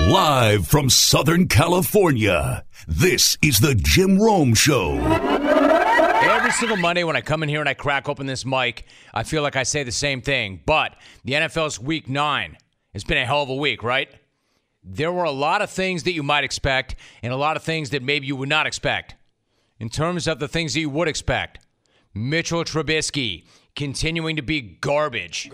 Live from Southern California, this is the Jim Rome Show. Every single Monday when I come in here and I crack open this mic, I feel like I say the same thing. But the NFL's Week 9 has been a hell of a week, right? There were a lot of things that you might expect and a lot of things that maybe you would not expect. In terms of the things that you would expect, Mitchell Trubisky continuing to be garbage.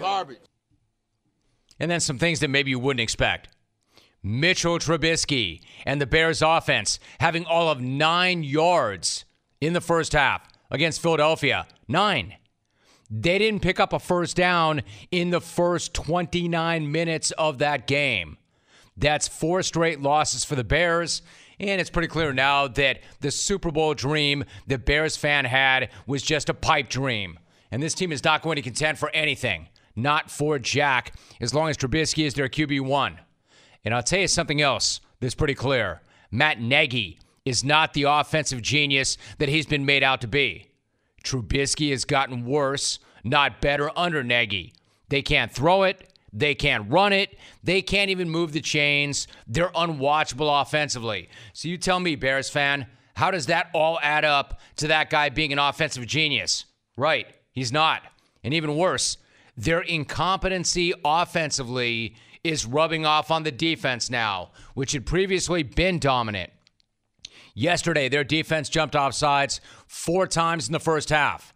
And then some things that maybe you wouldn't expect. Mitchell Trubisky and the Bears offense having all of 9 yards in the first half against Philadelphia. 9. They didn't pick up a first down in the first 29 minutes of that game. That's 4 straight losses for the Bears. And it's pretty clear now that the Super Bowl dream the Bears fan had was just a pipe dream. And this team is not going to contend for anything. Not for Jack, as long as Trubisky is their QB1. And I'll tell you something else that's pretty clear. Matt Nagy is not the offensive genius that he's been made out to be. Trubisky has gotten worse, not better under Nagy. They can't throw it. They can't run it. They can't even move the chains. They're unwatchable offensively. So you tell me, Bears fan, how does that all add up to that guy being an offensive genius? Right, he's not. And even worse, their incompetency offensively is rubbing off on the defense now, which had previously been dominant. Yesterday, their defense jumped off sides 4 times in the first half.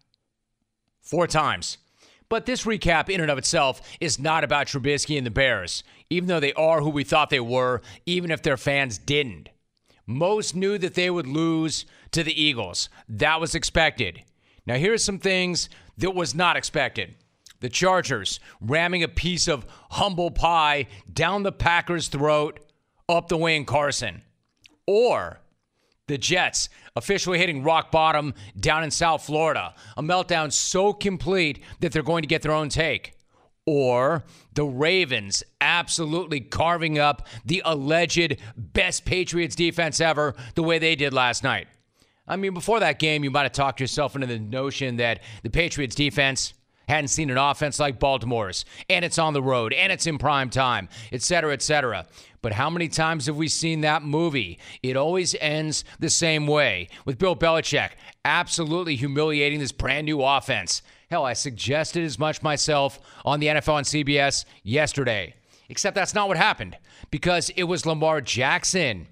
4 times. But this recap in and of itself is not about Trubisky and the Bears, even though they are who we thought they were, even if their fans didn't. Most knew that they would lose to the Eagles. That was expected. Now, here's some things that was not expected. The Chargers ramming a piece of humble pie down the Packers' throat up the Wayne Carson. Or the Jets officially hitting rock bottom down in South Florida. A meltdown so complete that they're going to get their own take. Or the Ravens absolutely carving up the alleged best Patriots defense ever the way they did last night. I mean, before that game, you might have talked yourself into the notion that the Patriots defense hadn't seen an offense like Baltimore's, and it's on the road, and it's in prime time, et cetera, et cetera. But how many times have we seen that movie? It always ends the same way, with Bill Belichick absolutely humiliating this brand new offense. Hell, I suggested as much myself on the NFL on CBS yesterday. Except that's not what happened, because it was Lamar Jackson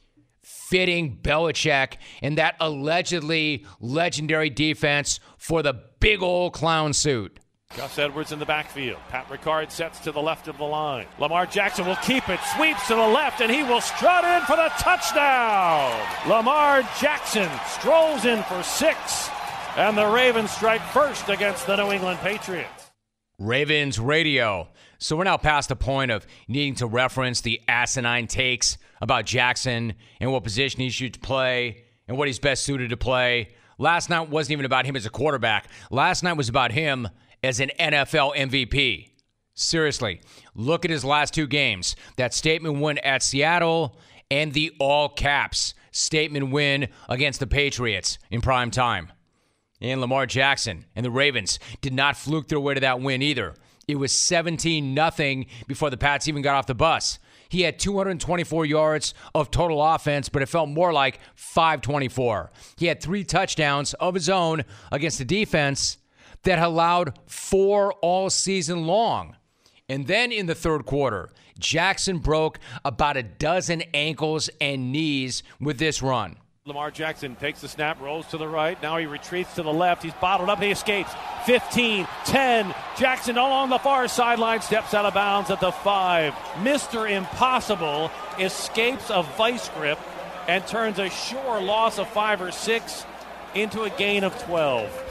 fitting Belichick in that allegedly legendary defense for the big old clown suit. Gus Edwards in the backfield. Pat Ricard sets to the left of the line. Lamar Jackson will keep it, sweeps to the left, and he will strut in for the touchdown. Lamar Jackson strolls in for 6, and the Ravens strike first against the New England Patriots. Ravens radio. So we're now past the point of needing to reference the asinine takes about Jackson and what position he should play and what he's best suited to play. Last night wasn't even about him as a quarterback. Last night was about him as an NFL MVP. Seriously, look at his last 2 games. That statement win at Seattle and the all caps statement win against the Patriots in prime time. And Lamar Jackson and the Ravens did not fluke their way to that win either. It was 17-0 before the Pats even got off the bus. He had 224 yards of total offense, but it felt more like 524. He had 3 touchdowns of his own against a defense that allowed 4 all season long. And then in the third quarter, Jackson broke about a dozen ankles and knees with this run. Lamar Jackson takes the snap, rolls to the right. Now he retreats to the left. He's bottled up. He escapes. 15, 10. Jackson along the far sideline, steps out of bounds at the 5. Mr. Impossible escapes a vice grip and turns a sure loss of 5 or 6 into a gain of 12.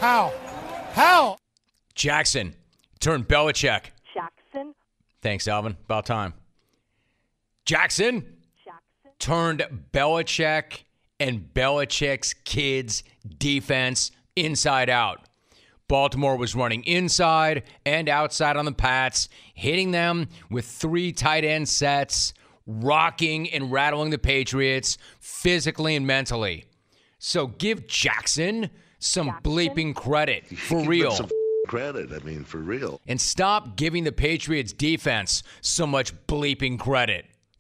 How? Jackson turned Belichick. Jackson. Thanks, Alvin. About time. Jackson turned Belichick and Belichick's kids' defense inside out. Baltimore was running inside and outside on the Pats, hitting them with 3 tight end sets, rocking and rattling the Patriots physically and mentally. So give Jackson some bleeping credit, for real. Some credit, I mean, for real. And stop giving the Patriots defense so much bleeping credit,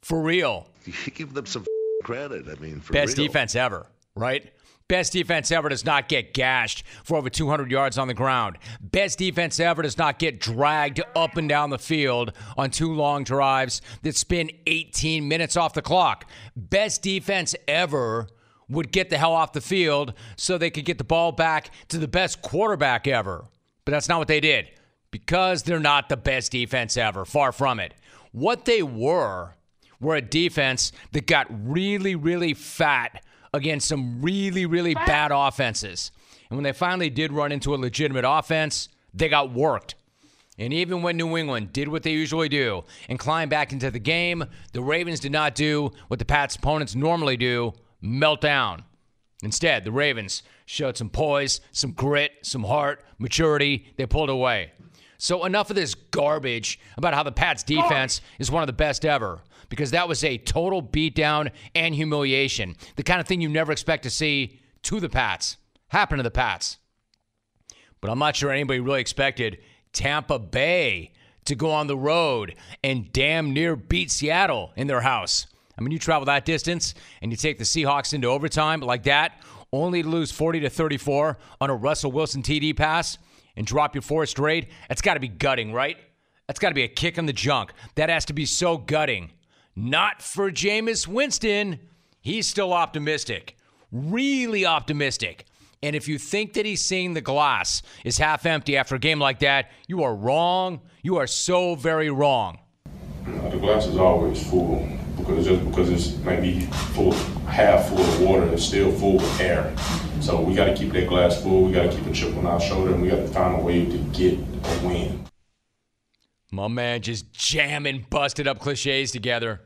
For real. You give them some credit. I mean, for Best real. defense ever, right? Best defense ever does not get gashed for over 200 yards on the ground. Best defense ever does not get dragged up and down the field on 2 long drives that spin 18 minutes off the clock. Best defense ever would get the hell off the field so they could get the ball back to the best quarterback ever. But that's not what they did, because they're not the best defense ever. Far from it. What they were a defense that got really, really fat against some really, really bad offenses. And when they finally did run into a legitimate offense, they got worked. And even when New England did what they usually do and climbed back into the game, the Ravens did not do what the Pats' opponents normally do, melt down. Instead, the Ravens showed some poise, some grit, some heart, maturity. They pulled away. So enough of this garbage about how the Pats' defense is one of the best ever, because that was a total beatdown and humiliation. The kind of thing you never expect to see to the Pats happen to the Pats. But I'm not sure anybody really expected Tampa Bay to go on the road and damn near beat Seattle in their house. I mean, you travel that distance and you take the Seahawks into overtime like that, only to lose 40-34 on a Russell Wilson TD pass and drop your 4th straight. That's got to be gutting, right? That's got to be a kick in the junk. That has to be so gutting. Not for Jameis Winston. He's still optimistic. Really optimistic. And if you think that he's seeing the glass is half empty after a game like that, you are wrong. You are so very wrong. The glass is always full, because just because it's maybe full, half full of water, it's still full with air. So we got to keep that glass full. We got to keep a chip on our shoulder, and we got to find a way to get a win. My man just jamming busted up cliches together.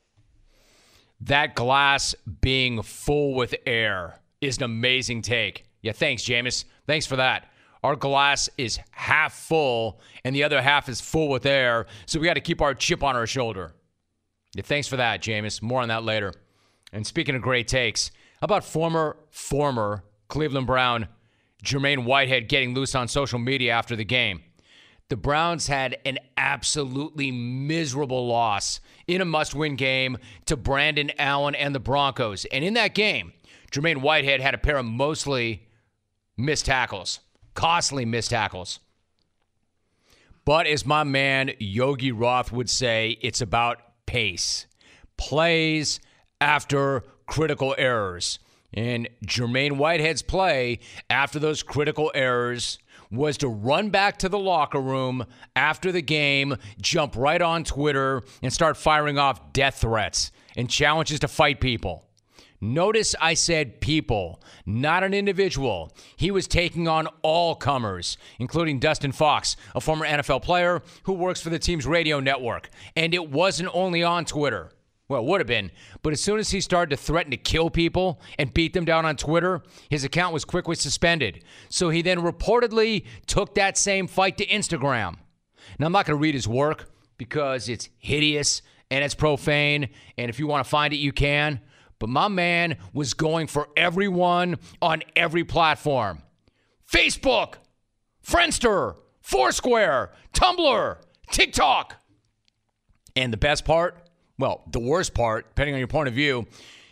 That glass being full with air is an amazing take. Yeah, thanks, Jameis. Thanks for that. Our glass is half full, and the other half is full with air, so we got to keep our chip on our shoulder. Yeah, thanks for that, Jameis. More on that later. And speaking of great takes, how about former Cleveland Brown Jermaine Whitehead getting loose on social media after the game? The Browns had an absolutely miserable loss in a must-win game to Brandon Allen and the Broncos. And in that game, Jermaine Whitehead had a pair of mostly missed tackles, costly missed tackles. But as my man Yogi Roth would say, it's about pace. Plays after critical errors. And Jermaine Whitehead's play after those critical errors was to run back to the locker room after the game, jump right on Twitter, and start firing off death threats and challenges to fight people. Notice I said people, not an individual. He was taking on all comers, including Dustin Fox, a former NFL player who works for the team's radio network. And it wasn't only on Twitter. Well, it would have been. But as soon as he started to threaten to kill people and beat them down on Twitter, his account was quickly suspended. So he then reportedly took that same fight to Instagram. Now, I'm not going to read his work because it's hideous and it's profane. And if you want to find it, you can. But my man was going for everyone on every platform. Facebook, Friendster, Foursquare, Tumblr, TikTok. And the best part? Well, the worst part, depending on your point of view,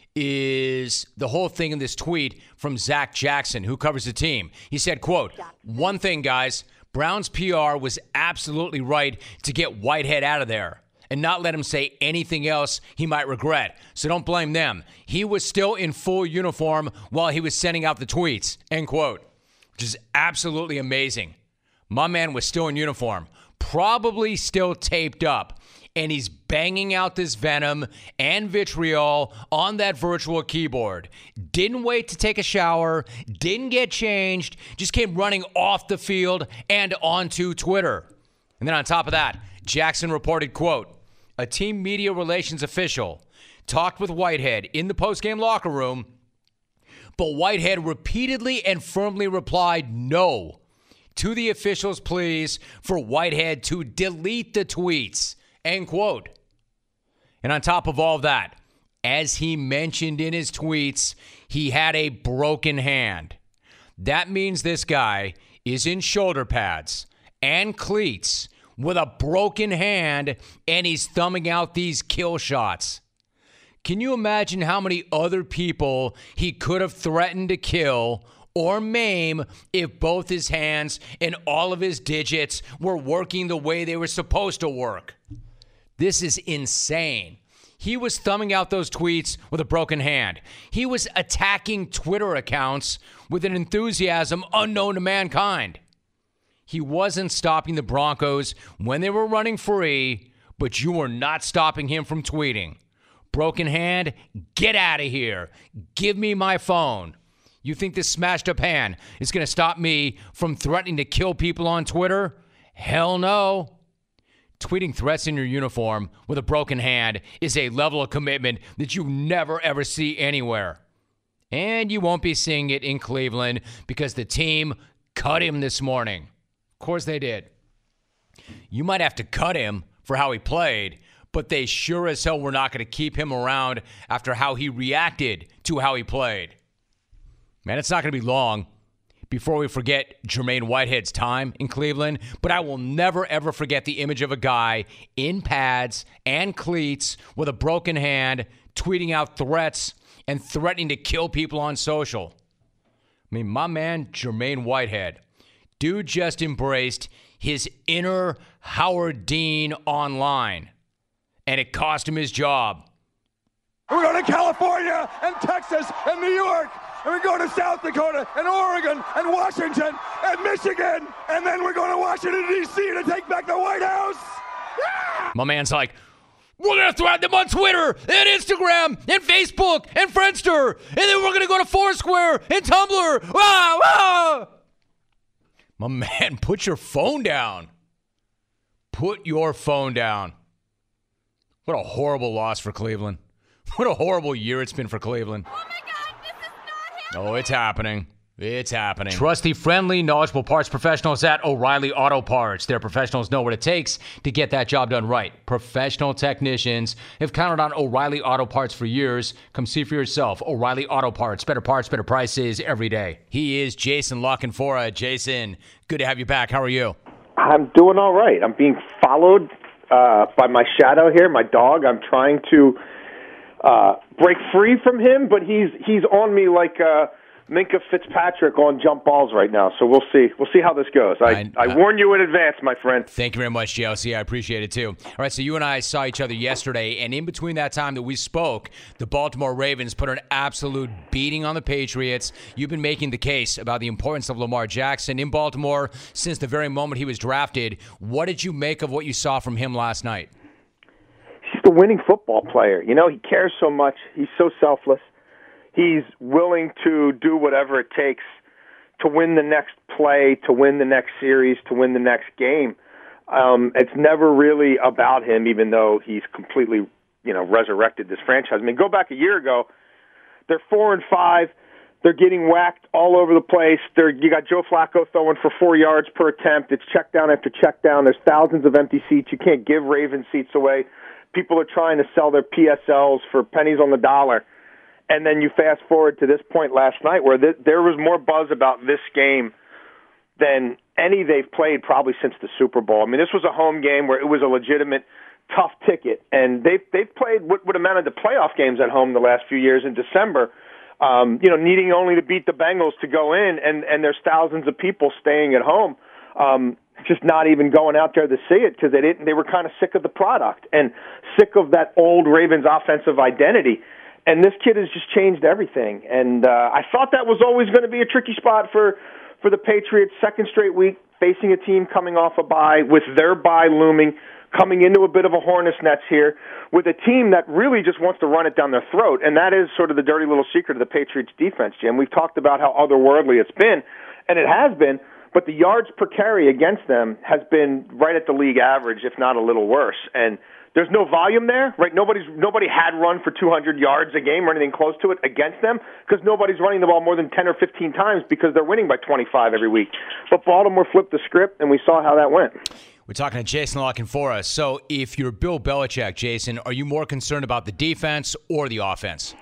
is the whole thing in this tweet from Zach Jackson, who covers the team. He said, quote, "One thing, guys, Brown's PR was absolutely right to get Whitehead out of there and not let him say anything else he might regret. So don't blame them. He was still in full uniform while he was sending out the tweets," end quote, which is absolutely amazing. My man was still in uniform, probably still taped up. And he's banging out this venom and vitriol on that virtual keyboard. Didn't wait to take a shower, didn't get changed, just came running off the field and onto Twitter. And then on top of that, Jackson reported, quote, "A team media relations official talked with Whitehead in the postgame locker room, but Whitehead repeatedly and firmly replied no to the official's pleas for Whitehead to delete the tweets," end quote. And on top of all that, as he mentioned in his tweets, he had a broken hand. That means this guy is in shoulder pads and cleats with a broken hand, and he's thumbing out these kill shots. Can you imagine how many other people he could have threatened to kill or maim if both his hands and all of his digits were working the way they were supposed to work? This is insane. He was thumbing out those tweets with a broken hand. He was attacking Twitter accounts with an enthusiasm unknown to mankind. He wasn't stopping the Broncos when they were running free, but you were not stopping him from tweeting. Broken hand, get out of here. Give me my phone. You think this smashed up hand is going to stop me from threatening to kill people on Twitter? Hell no. Tweeting threats in your uniform with a broken hand is a level of commitment that you never, ever see anywhere. And you won't be seeing it in Cleveland because the team cut him this morning. Of course they did. You might have to cut him for how he played, but they sure as hell were not going to keep him around after how he reacted to how he played. Man, it's not going to be long before we forget Jermaine Whitehead's time in Cleveland, but I will never, ever forget the image of a guy in pads and cleats with a broken hand tweeting out threats and threatening to kill people on social. I mean, my man, Jermaine Whitehead, dude just embraced his inner Howard Dean online, and it cost him his job. We're going to California and Texas and New York, and we're going to South Dakota and Oregon and Washington and Michigan, and then we're going to Washington, D.C. to take back the White House. Yeah! My man's like, we're going to threaten them on Twitter and Instagram and Facebook and Friendster, and then we're going to go to Foursquare and Tumblr. Ah, ah! My man, put your phone down. Put your phone down. What a horrible loss for Cleveland. What a horrible year it's been for Cleveland. Oh my God, this is not happening. Oh, it's happening. It's happening. Trusty, friendly, knowledgeable parts professionals at O'Reilly Auto Parts. Their professionals know what it takes to get that job done right. Professional technicians have counted on O'Reilly Auto Parts for years. Come see for yourself. O'Reilly Auto Parts. Better parts, better prices every day. He is Jason La Canfora. Jason, good to have you back. How are you? I'm doing all right. I'm being followed by my shadow here, my dog. I'm trying to break free from him, but he's on me like Minka Fitzpatrick on jump balls right now. So we'll see. We'll see how this goes. I warn you in advance, my friend. Thank you very much, JLC. I appreciate it, too. All right, so you and I saw each other yesterday, and in between that time that we spoke, the Baltimore Ravens put an absolute beating on the Patriots. You've been making the case about the importance of Lamar Jackson in Baltimore since the very moment he was drafted. What did you make of what you saw from him last night? He's the winning football player. You know, he cares so much. He's so selfless. He's willing to do whatever it takes to win the next play, to win the next series, to win the next game. It's never really about him, even though he's completely, resurrected this franchise. I mean, go back a year ago, they're 4-5. They're getting whacked all over the place. You got Joe Flacco throwing for 4 yards per attempt. It's check down after check down. There's thousands of empty seats. You can't give Ravens seats away. People are trying to sell their PSLs for pennies on the dollar. And then you fast forward to this point last night where there was more buzz about this game than any they've played probably since the Super Bowl. I mean, this was a home game where it was a legitimate tough ticket. And they've played what amounted to playoff games at home the last few years in December, needing only to beat the Bengals to go in. And there's thousands of people staying at home, just not even going out there to see it because they were kind of sick of the product and sick of that old Ravens offensive identity. And this kid has just changed everything. And I thought that was always going to be a tricky spot for the Patriots. Second straight week facing a team coming off a bye, with their bye looming, coming into a bit of a hornet's nest here, with a team that really just wants to run it down their throat. And that is sort of the dirty little secret of the Patriots defense, Jim. We've talked about how otherworldly it's been, and it has been, but the yards per carry against them has been right at the league average, if not a little worse. And there's no volume there, right? Nobody had run for 200 yards a game or anything close to it against them because nobody's running the ball more than 10 or 15 times because they're winning by 25 every week. But Baltimore flipped the script, and we saw how that went. We're talking to Jason La Canfora. So if you're Bill Belichick, Jason, are you more concerned about the defense or the offense?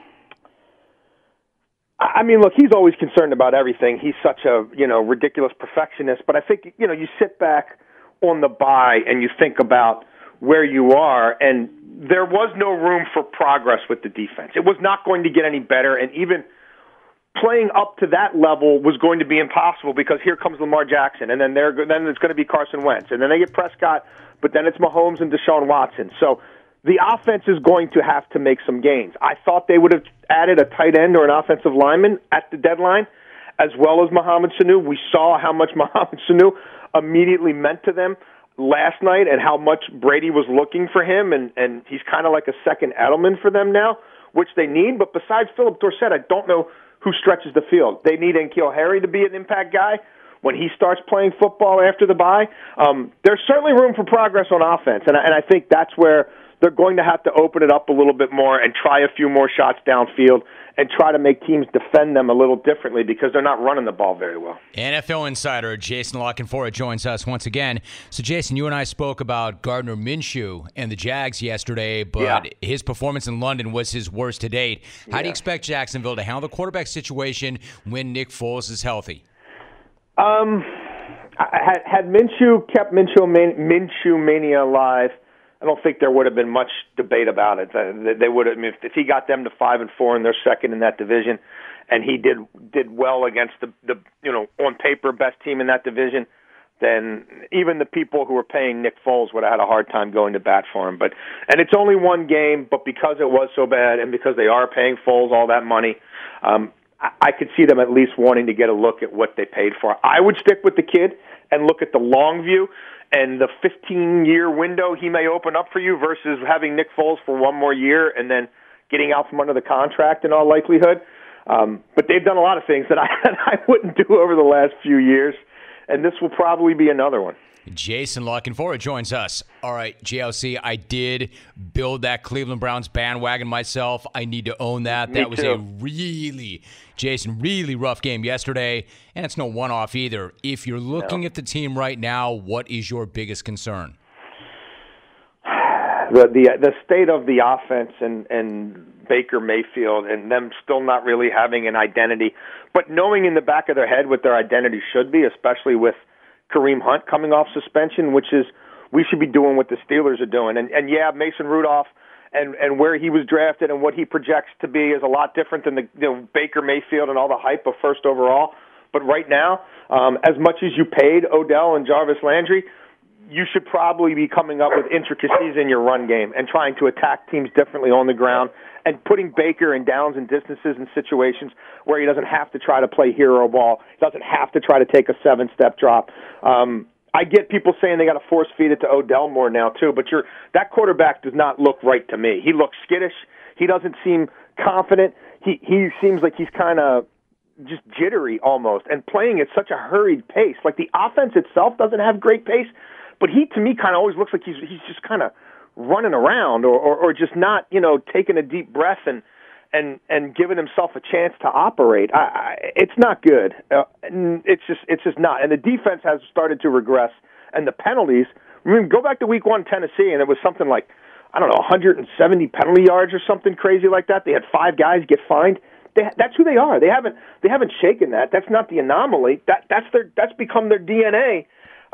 I mean, look, he's always concerned about everything. He's such a, ridiculous perfectionist. But I think, you sit back on the bye and you think about where you are, and there was no room for progress with the defense. It was not going to get any better, and even playing up to that level was going to be impossible because here comes Lamar Jackson, and then it's going to be Carson Wentz, and then they get Prescott, but then it's Mahomes and Deshaun Watson. So the offense is going to have to make some gains. I thought they would have added a tight end or an offensive lineman at the deadline, as well as Mohamed Sanu. We saw how much Mohamed Sanu immediately meant to them last night and how much Brady was looking for him, and he's kind of like a second Edelman for them now, which they need. But besides Philip Dorsett, I don't know who stretches the field. They need N'Keal Harry to be an impact guy when he starts playing football after the bye. There's certainly room for progress on offense, and I think that's where they're going to have to open it up a little bit more and try a few more shots downfield and try to make teams defend them a little differently because they're not running the ball very well. NFL insider Jason La Canfora joins us once again. So, Jason, you and I spoke about Gardner Minshew and the Jags yesterday, but his performance in London was his worst to date. How do you expect Jacksonville to handle the quarterback situation when Nick Foles is healthy? Had Minshew kept Minshew Mania alive, I don't think there would have been much debate about it. They would have, if he got them to 5-4 and they're second in that division, and he did well against the on paper best team in that division, then even the people who were paying Nick Foles would have had a hard time going to bat for him. And it's only one game, but because it was so bad and because they are paying Foles all that money, I could see them at least wanting to get a look at what they paid for. I would stick with the kid and look at the long view and the 15-year window he may open up for you versus having Nick Foles for one more year and then getting out from under the contract in all likelihood. But they've done a lot of things that I wouldn't do over the last few years, and this will probably be another one. Jason La Canfora joins us. All right, JLC, I did build that Cleveland Browns bandwagon myself. I need to own that. That was a really rough game yesterday, and it's no one-off either. If you're looking at the team right now, what is your biggest concern? The state of the offense and Baker Mayfield and them still not really having an identity, but knowing in the back of their head what their identity should be, especially with Kareem Hunt coming off suspension, which is we should be doing what the Steelers are doing. And Mason Rudolph and where he was drafted and what he projects to be is a lot different than the Baker Mayfield and all the hype of first overall. But right now, as much as you paid Odell and Jarvis Landry, you should probably be coming up with intricacies in your run game and trying to attack teams differently on the ground and putting Baker in downs and distances in situations where he doesn't have to try to play hero ball, doesn't have to try to take a 7-step drop. I get people saying they got to force feed it to Odell more now too, but that quarterback does not look right to me. He looks skittish. He doesn't seem confident. He seems like he's kind of just jittery almost and playing at such a hurried pace. Like the offense itself doesn't have great pace, but he to me kind of always looks like he's just kind of running around or just not, taking a deep breath and giving himself a chance to operate. It's not good. It's just not. And the defense has started to regress. And the penalties, go back to week 1 Tennessee, and it was something like, 170 penalty yards or something crazy like that. They had 5 guys get fined. That's who they are. They haven't shaken that. That's not the anomaly. That's become their DNA.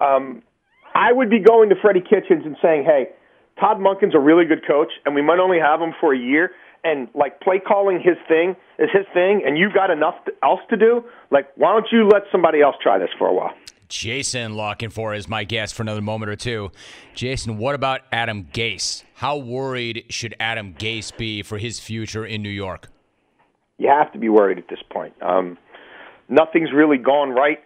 I would be going to Freddie Kitchens and saying, hey, Todd Monken's a really good coach, and we might only have him for a year, and, play calling is his thing, and you've got enough else to do, why don't you let somebody else try this for a while? Jason La Canfora is my guest for another moment or two. Jason, what about Adam Gase? How worried should Adam Gase be for his future in New York? You have to be worried at this point. Nothing's really gone right.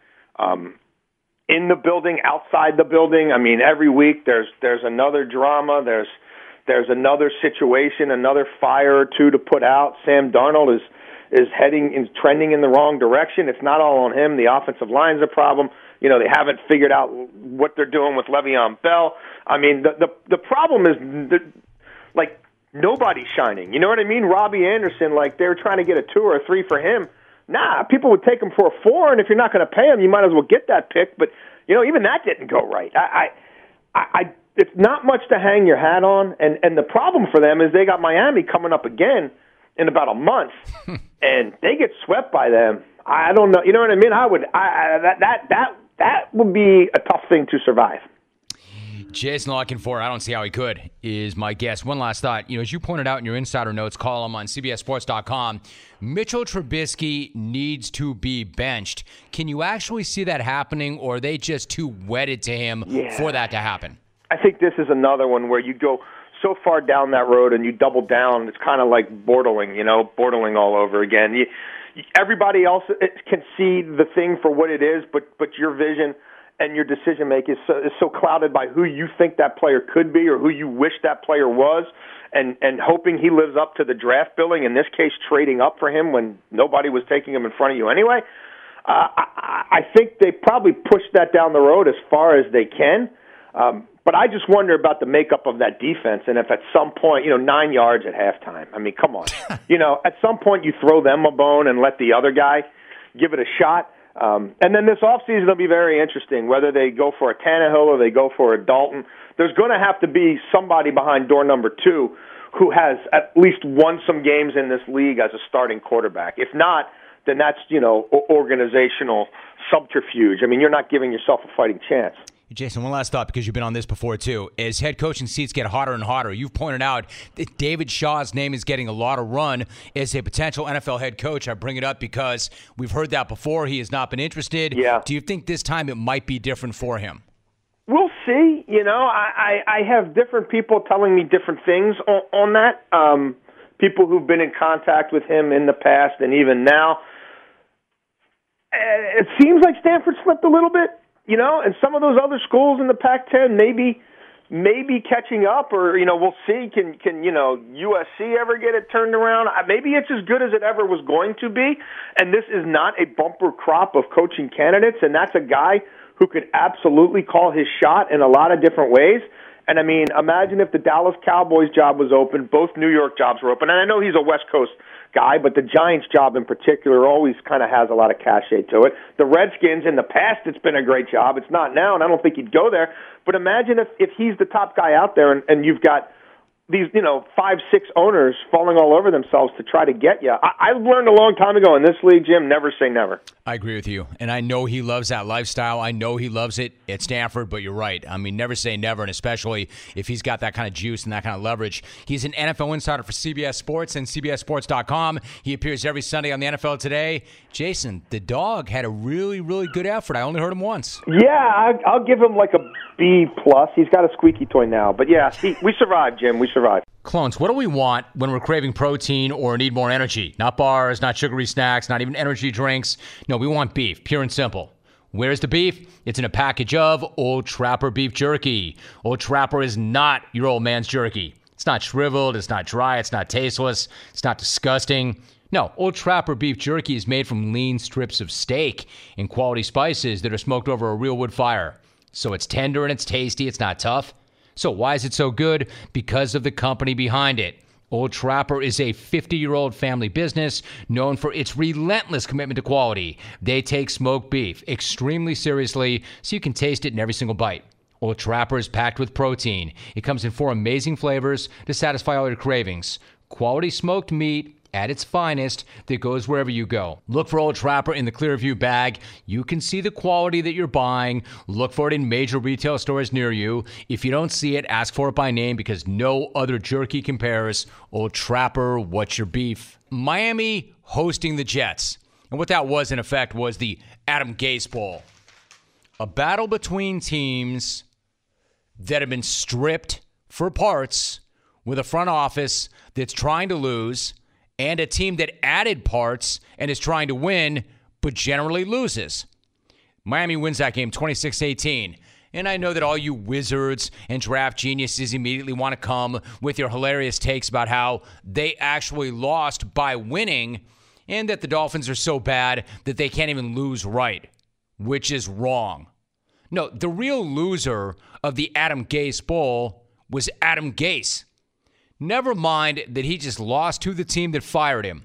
In the building, outside the building. Every week there's another drama. There's another situation, another fire or two to put out. Sam Darnold is trending in the wrong direction. It's not all on him. The offensive line's a problem. They haven't figured out what they're doing with Le'Veon Bell. The problem is nobody's shining. You know what I mean? Robbie Anderson, they were trying to get a 2 or a 3 for him. Nah, people would take him for a 4, and if you're not going to pay him, you might as well get that pick. But even that didn't go right. It's not much to hang your hat on, and the problem for them is they got Miami coming up again in about a month, and they get swept by them. I don't know. You know what I mean? That would be a tough thing to survive. Jason Lockenford, I don't see how he could, is my guess. One last thought. As you pointed out in your insider notes column on CBSSports.com, Mitchell Trubisky needs to be benched. Can you actually see that happening, or are they just too wedded to him for that to happen? I think this is another one where you go so far down that road and you double down. It's kind of like borderling, borderling all over again. Everybody else can see the thing for what it is, but your vision and your decision making is so clouded by who you think that player could be or who you wish that player was, and hoping he lives up to the draft billing, in this case trading up for him when nobody was taking him in front of you anyway. I think they probably pushed that down the road as far as they can. But I just wonder about the makeup of that defense, and if at some point, 9 yards at halftime. I mean, come on. At some point you throw them a bone and let the other guy give it a shot. And then this offseason will be very interesting, whether they go for a Tannehill or they go for a Dalton. There's going to have to be somebody behind door number 2 who has at least won some games in this league as a starting quarterback. If not, then that's, organizational subterfuge. I mean, you're not giving yourself a fighting chance. Jason, one last thought, because you've been on this before, too. As head coaching seats get hotter and hotter, you've pointed out that David Shaw's name is getting a lot of run as a potential NFL head coach. I bring it up because we've heard that before. He has not been interested. Yeah. Do you think this time it might be different for him? We'll see. I have different people telling me different things on that. People who've been in contact with him in the past and even now. It seems like Stanford slipped a little bit. And some of those other schools in the Pac-10 maybe catching up, or, we'll see. Can USC ever get it turned around? Maybe it's as good as it ever was going to be, and this is not a bumper crop of coaching candidates, and that's a guy who could absolutely call his shot in a lot of different ways. And, I mean, imagine if the Dallas Cowboys job was open, both New York jobs were open, and I know he's a West Coast guy, but the Giants job in particular always kind of has a lot of cachet to it. The Redskins, in the past, it's been a great job. It's not now, and I don't think he'd go there. But imagine if he's the top guy out there and you've got these, 5-6 owners falling all over themselves to try to get you. I learned a long time ago in this league, Jim, never say never. I agree with you, and I know he loves that lifestyle. I know he loves it at Stanford, but you're right. I mean, never say never, and especially if he's got that kind of juice and that kind of leverage. He's an NFL insider for CBS Sports and CBSSports.com. He appears every Sunday on the NFL Today. Jason, the dog had a really, really good effort. I only heard him once. Yeah, I'll give him like a B+. He's got a squeaky toy now. But, yeah, we survived, Jim. We survived. Clones, what do we want when we're craving protein or need more energy? Not bars, not sugary snacks, not even energy drinks. No, we want beef, pure and simple. Where's the beef? It's in a package of Old Trapper beef jerky. Old Trapper is not your old man's jerky. It's not shriveled, it's not dry, it's not tasteless, it's not disgusting. No, Old Trapper beef jerky is made from lean strips of steak and quality spices that are smoked over a real wood fire. So it's tender and it's tasty, it's not tough. So why is it so good? Because of the company behind it. Old Trapper is a 50-year-old family business known for its relentless commitment to quality. They take smoked beef extremely seriously, so you can taste it in every single bite. Old Trapper is packed with protein. It comes in 4 amazing flavors to satisfy all your cravings. Quality smoked meat at its finest that goes wherever you go. Look for Old Trapper in the Clearview bag. You can see the quality that you're buying. Look for it in major retail stores near you. If you don't see it, ask for it by name because no other jerky compares. Old Trapper, what's your beef? Miami hosting the Jets. And what that was, in effect, was the Adam Gase Bowl. A battle between teams that have been stripped for parts with a front office that's trying to lose, and a team that added parts and is trying to win, but generally loses. Miami wins that game 26-18. And I know that all you wizards and draft geniuses immediately want to come with your hilarious takes about how they actually lost by winning and that the Dolphins are so bad that they can't even lose right, which is wrong. No, the real loser of the Adam Gase Bowl was Adam Gase. Never mind that he just lost to the team that fired him.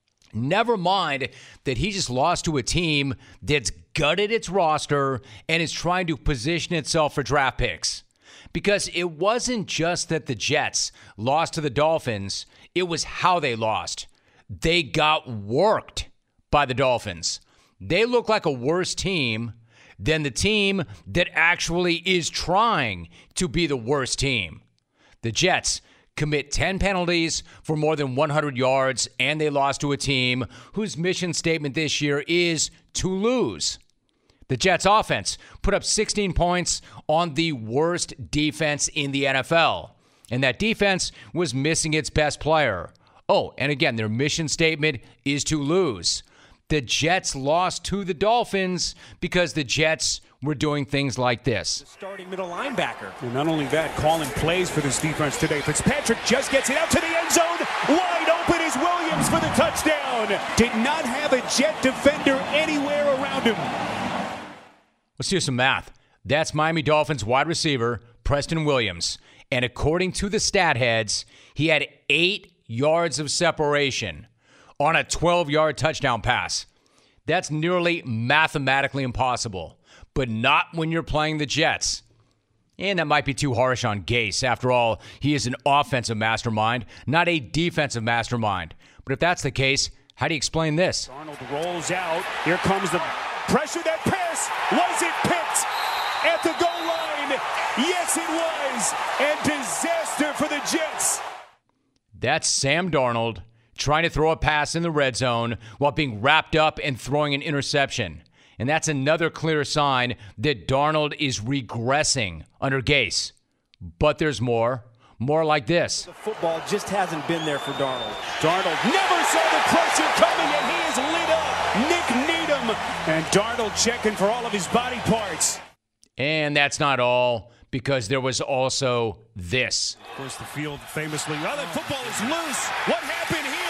Never mind that he just lost to a team that's gutted its roster and is trying to position itself for draft picks. Because it wasn't just that the Jets lost to the Dolphins, it was how they lost. They got worked by the Dolphins. They look like a worse team than the team that actually is trying to be the worst team. The Jets commit 10 penalties for more than 100 yards, and they lost to a team whose mission statement this year is to lose. The Jets offense put up 16 points on the worst defense in the NFL, and that defense was missing its best player. Oh, and again, their mission statement is to lose. The Jets lost to the Dolphins because the Jets were doing things like this. The starting middle linebacker. And not only that, calling plays for this defense today. Fitzpatrick just gets it out to the end zone. Wide open is Williams for the touchdown. Did not have a Jet defender anywhere around him. Let's do some math. That's Miami Dolphins wide receiver Preston Williams. And according to the stat heads, he had 8 yards of separation on a 12-yard touchdown pass. That's nearly mathematically impossible, but not when you're playing the Jets. And that might be too harsh on Gase. After all, he is an offensive mastermind, not a defensive mastermind. But if that's the case, how do you explain this? Arnold rolls out. Here comes the pressure. That pass, was it picked at the goal line? Yes, it was. And disaster for the Jets. That's Sam Darnold trying to throw a pass in the red zone while being wrapped up and throwing an interception. And that's another clear sign that Darnold is regressing under Gase. But there's more. More like this. The football just hasn't been there for Darnold. Darnold never saw the pressure coming, and he is lit up. Nick Needham. And Darnold checking for all of his body parts. And that's not all, because there was also this. Of course, the field famously, oh, that football is loose. What happened here?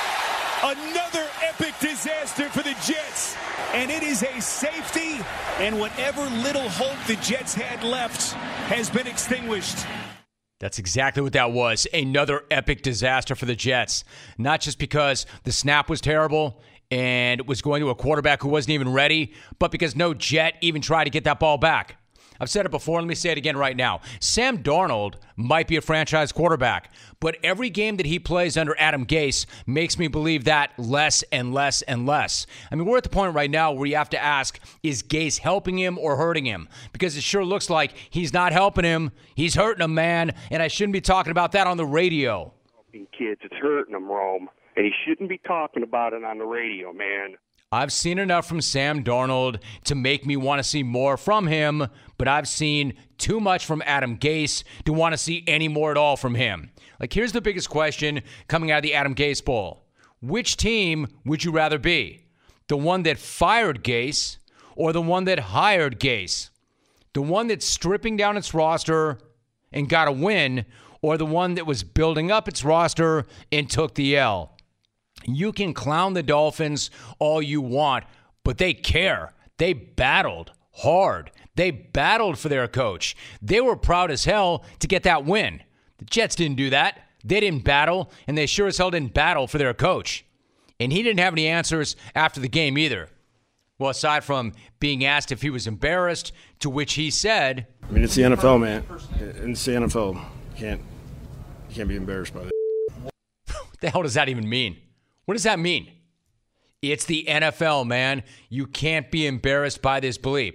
Another epic disaster for the Jets. And it is a safety, and whatever little hope the Jets had left has been extinguished. That's exactly what that was. Another epic disaster for the Jets. Not just because the snap was terrible and it was going to a quarterback who wasn't even ready, but because no Jet even tried to get that ball back. I've said it before, let me say it again right now. Sam Darnold might be a franchise quarterback, but every game that he plays under Adam Gase makes me believe that less and less and less. I mean, we're at the point right now where you have to ask, is Gase helping him or hurting him? Because it sure looks like he's not helping him. He's hurting him, man, and I shouldn't be talking about that on the radio. Kids, it's hurting them, Rome, and he shouldn't be talking about it on the radio, man. I've seen enough from Sam Darnold to make me want to see more from him, but I've seen too much from Adam Gase to want to see any more at all from him. Like, here's the biggest question coming out of the Adam Gase Bowl. Which team would you rather be? The one that fired Gase or the one that hired Gase? The one that's stripping down its roster and got a win, or the one that was building up its roster and took the L? You can clown the Dolphins all you want, but they care. They battled hard. They battled for their coach. They were proud as hell to get that win. The Jets didn't do that. They didn't battle, and they sure as hell didn't battle for their coach. And he didn't have any answers after the game either. Well, aside from being asked if he was embarrassed, to which he said, I mean, it's the NFL, man. It's the NFL. You can't be embarrassed by that. What the hell does that even mean? What does that mean? It's the NFL, man. You can't be embarrassed by this bleep.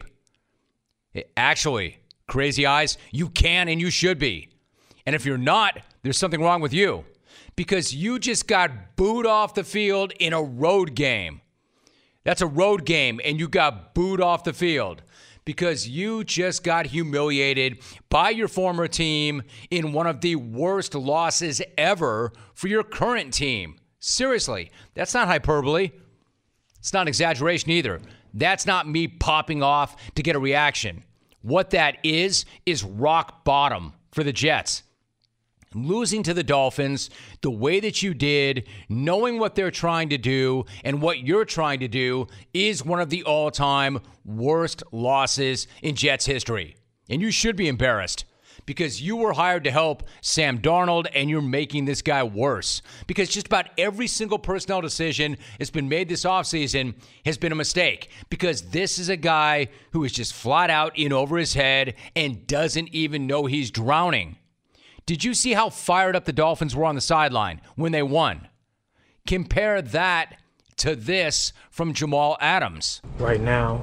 Actually, Crazy Eyes, you can and you should be. And if you're not, there's something wrong with you. Because you just got booed off the field in a road game. That's a road game, and you got booed off the field. Because you just got humiliated by your former team in one of the worst losses ever for your current team. Seriously, that's not hyperbole. It's not exaggeration either. That's not me popping off to get a reaction. What that is rock bottom for the Jets. Losing to the Dolphins the way that you did, knowing what they're trying to do and what you're trying to do, is one of the all-time worst losses in Jets history. And you should be embarrassed. Because you were hired to help Sam Darnold, and you're making this guy worse. Because just about every single personnel decision that's been made this offseason has been a mistake. Because this is a guy who is just flat out in over his head and doesn't even know he's drowning. Did you see how fired up the Dolphins were on the sideline when they won? Compare that to this from Jamal Adams. Right now,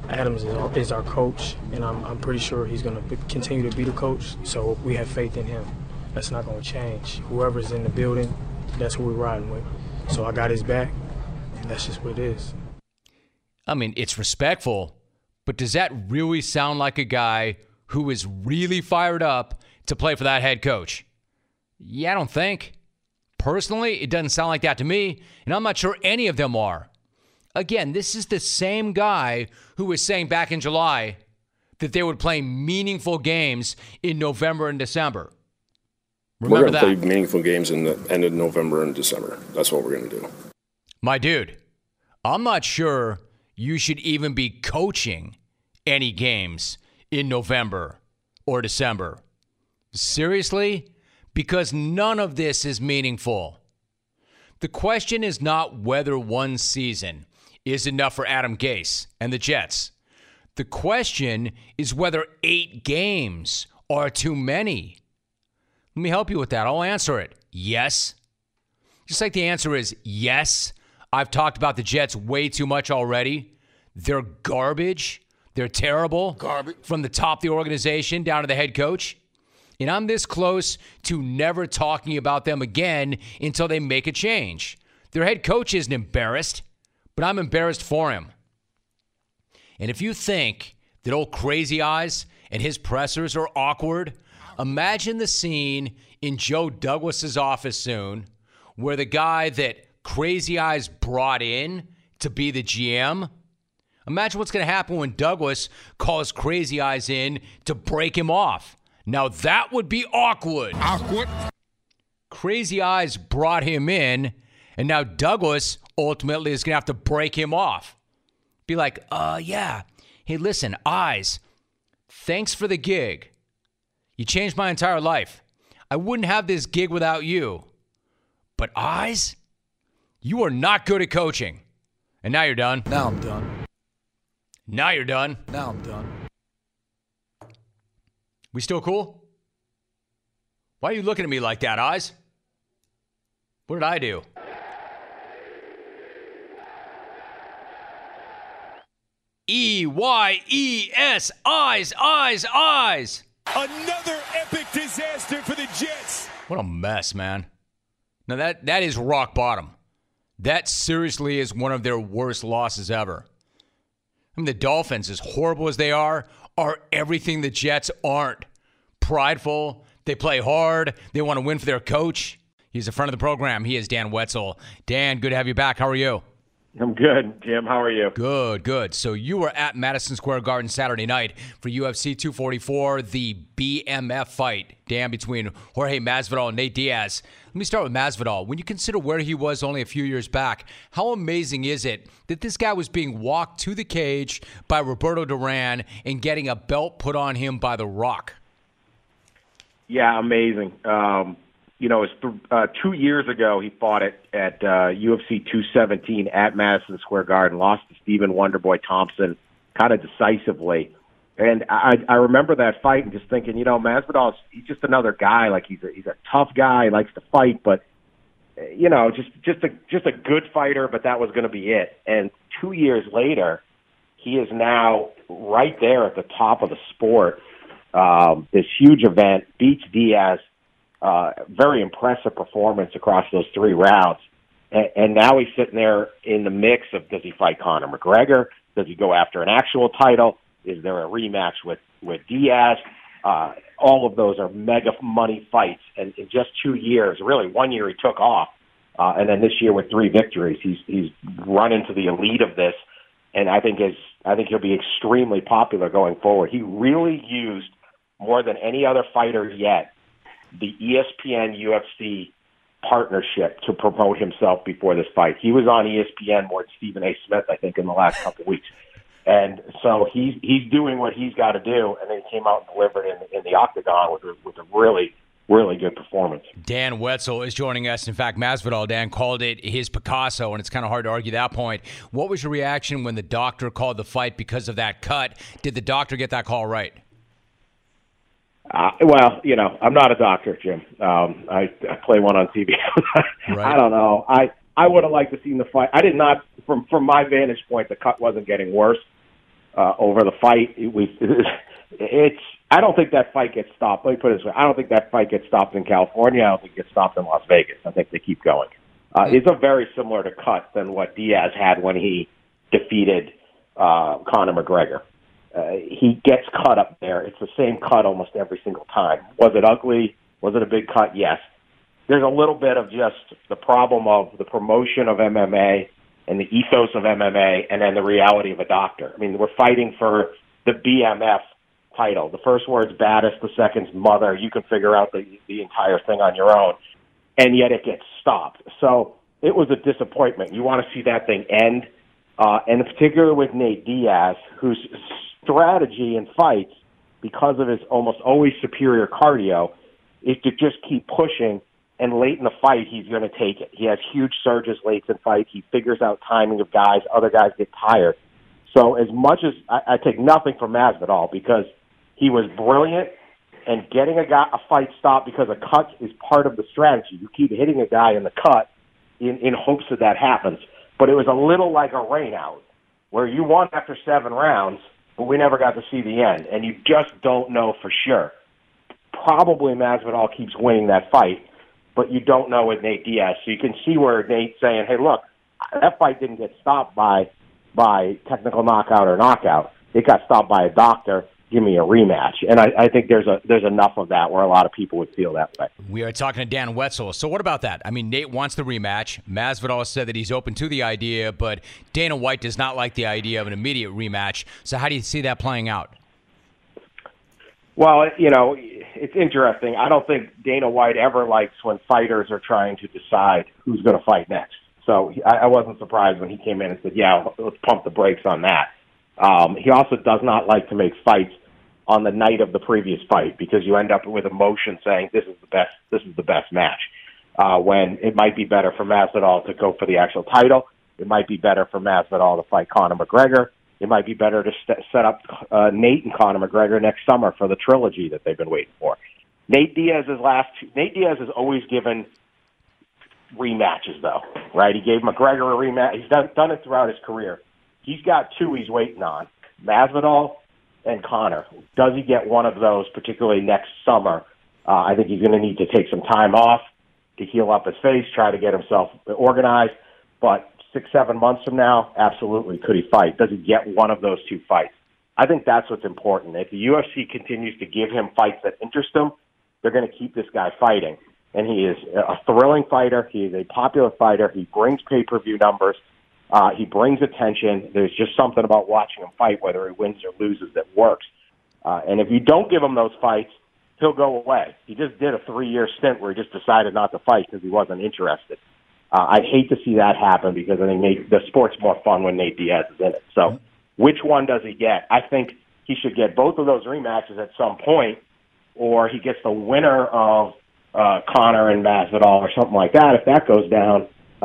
Adams is our coach, and I'm pretty sure he's going to continue to be the coach, so we have faith in him. That's not going to change. Whoever's in the building, that's who we're riding with. So I got his back, and that's just what it is. I mean, it's respectful, but does that really sound like a guy who is really fired up to play for that head coach? Yeah, I don't think. Personally, it doesn't sound like that to me, and I'm not sure any of them are. Again, this is the same guy who was saying back in July that they would play meaningful games in November and December. Remember we're going to play meaningful games in the end of November and December. That's what we're going to do. My dude, I'm not sure you should even be coaching any games in November or December. Seriously? Because none of this is meaningful. The question is not whether one season is enough for Adam Gase and the Jets. The question is whether 8 games are too many. Let me help you with that. I'll answer it. Yes. Just like the answer is yes. I've talked about the Jets way too much already. They're garbage. They're terrible. Garbage. From the top of the organization down to the head coach. And I'm this close to never talking about them again until they make a change. Their head coach isn't embarrassed, but I'm embarrassed for him. And if you think that old Crazy Eyes and his pressers are awkward, imagine the scene in Joe Douglas's office soon where the guy that Crazy Eyes brought in to be the GM, imagine what's going to happen when Douglas calls Crazy Eyes in to break him off. Now that would be awkward. Awkward. Crazy Eyes brought him in, and now Douglas ultimately is going to have to break him off. Be like, yeah. Hey, listen, Eyes, thanks for the gig. You changed my entire life. I wouldn't have this gig without you. But Eyes, you are not good at coaching. And now you're done. Now I'm done. Now you're done. Now I'm done. We still cool? Why are you looking at me like that, Eyes? What did I do? E-Y-E-S, Eyes, Eyes, Eyes. Another epic disaster for the Jets. What a mess, man. Now that is rock bottom. That seriously is one of their worst losses ever. I mean, the Dolphins, as horrible as they are everything the Jets aren't. Prideful. They play hard. They want to win for their coach. He's a friend of the program. He is Dan Wetzel. Dan, good to have you back. How are you? I'm good, Jim. How are you? Good, good. So you were at Madison Square Garden Saturday night for UFC 244, the BMF fight, Dan, between Jorge Masvidal and Nate Diaz. Let me start with Masvidal. When you consider where he was only a few years back, how amazing is it that this guy was being walked to the cage by Roberto Duran and getting a belt put on him by The Rock? Yeah, amazing. You know, it was 2 years ago he fought at UFC 217 at Madison Square Garden, lost to Stephen Wonderboy Thompson kind of decisively. And I remember that fight and just thinking, you know, Masvidal, he's just another guy. Like he's a tough guy, he likes to fight, but you know, just a good fighter. But that was going to be it. And 2 years later, he is now right there at the top of the sport. This huge event, beats Diaz. Very impressive performance across those 3 rounds. And now he's sitting there in the mix of, does he fight Conor McGregor? Does he go after an actual title? Is there a rematch with Diaz? All of those are mega money fights. And in just 2 years, really 1 year he took off. And then this year with 3 victories, he's run into the elite of this. And I think he'll be extremely popular going forward. He really used, more than any other fighter yet, the ESPN UFC partnership to promote himself before this fight. He was on ESPN more than Stephen A. Smith, I think, in the last couple of weeks. And so he's doing what he's got to do, and then he came out and delivered in the octagon with a really, really good performance. Dan Wetzel is joining us. In fact, Masvidal, Dan, called it his Picasso, and it's kind of hard to argue that point. What was your reaction when the doctor called the fight because of that cut? Did the doctor get that call right? Well, you know, I'm not a doctor, Jim. I play one on TV. Right. I don't know. I would have liked to see the fight. I did not, from my vantage point, the cut wasn't getting worse. over the fight. I don't think that fight gets stopped. Let me put it this way. I don't think that fight gets stopped in California. I don't think it gets stopped in Las Vegas. I think they keep going. It's a very similar to cut than what Diaz had when he defeated Conor McGregor. He gets cut up there. It's the same cut almost every single time. Was it ugly? Was it a big cut? Yes. There's a little bit of just the problem of the promotion of MMA and the ethos of MMA and then the reality of a doctor. I mean, we're fighting for the BMF title. The first word's baddest, the second's mother. You can figure out the entire thing on your own. And yet it gets stopped. So it was a disappointment. You want to see that thing end. And in particular with Nate Diaz, whose strategy in fights, because of his almost always superior cardio, is to just keep pushing, and late in the fight, he's going to take it. He has huge surges late in fight. He figures out timing of guys. Other guys get tired. So as much as I take nothing from Masvidal, because he was brilliant, and getting a fight stopped because a cut is part of the strategy. You keep hitting a guy in the cut in hopes that happens. But it was a little like a rain out, where you won after 7 rounds, but we never got to see the end, and you just don't know for sure. Probably Masvidal keeps winning that fight, but you don't know with Nate Diaz. So you can see where Nate's saying, hey, look, that fight didn't get stopped by technical knockout or knockout. It got stopped by a doctor. Give me a rematch. And I think there's enough of that where a lot of people would feel that way. We are talking to Dan Wetzel. So what about that? I mean, Nate wants the rematch. Masvidal said that he's open to the idea, but Dana White does not like the idea of an immediate rematch. So how do you see that playing out? Well, it's interesting. I don't think Dana White ever likes when fighters are trying to decide who's going to fight next. So I wasn't surprised when he came in and said, yeah, let's pump the brakes on that. He also does not like to make fights on the night of the previous fight, because you end up with emotion saying this is the best match. When it might be better for Masvidal to go for the actual title, it might be better for Masvidal to fight Conor McGregor. It might be better to set up Nate and Conor McGregor next summer for the trilogy that they've been waiting for. Nate Diaz has always given rematches, though, right? He gave McGregor a rematch. He's done it throughout his career. He's got 2 he's waiting on, Masvidal and Conor. Does he get one of those, particularly next summer? I think he's going to need to take some time off to heal up his face, try to get himself organized. But 6-7 months from now, absolutely, could he fight? Does he get one of those 2 fights? I think that's what's important. If the UFC continues to give him fights that interest him, they're going to keep this guy fighting. And he is a thrilling fighter. He is a popular fighter. He brings pay-per-view numbers. He brings attention. There's just something about watching him fight, whether he wins or loses, that works. And if you don't give him those fights, he'll go away. He just did a 3-year stint where he just decided not to fight because he wasn't interested. I'd hate to see that happen, because I think the sport's more fun when Nate Diaz is in it. So which one does he get? I think he should get both of those rematches at some point, or he gets the winner of Conor and Masvidal or something like that if that goes down.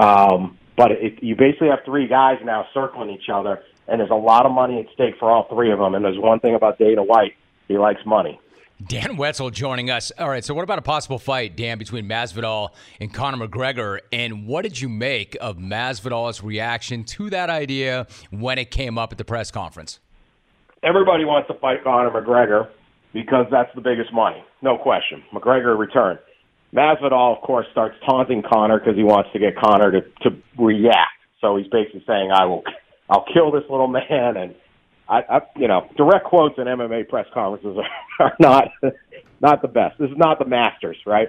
But you basically have 3 guys now circling each other, and there's a lot of money at stake for all 3 of them. And there's one thing about Dana White: he likes money. Dan Wetzel joining us. All right, so what about a possible fight, Dan, between Masvidal and Conor McGregor? And what did you make of Masvidal's reaction to that idea when it came up at the press conference? Everybody wants to fight Conor McGregor because that's the biggest money, no question. McGregor returned. Masvidal, of course, starts taunting Conor because he wants to get Conor to react. So he's basically saying, I'll kill this little man. And direct quotes in MMA press conferences are not the best. This is not the Masters, right?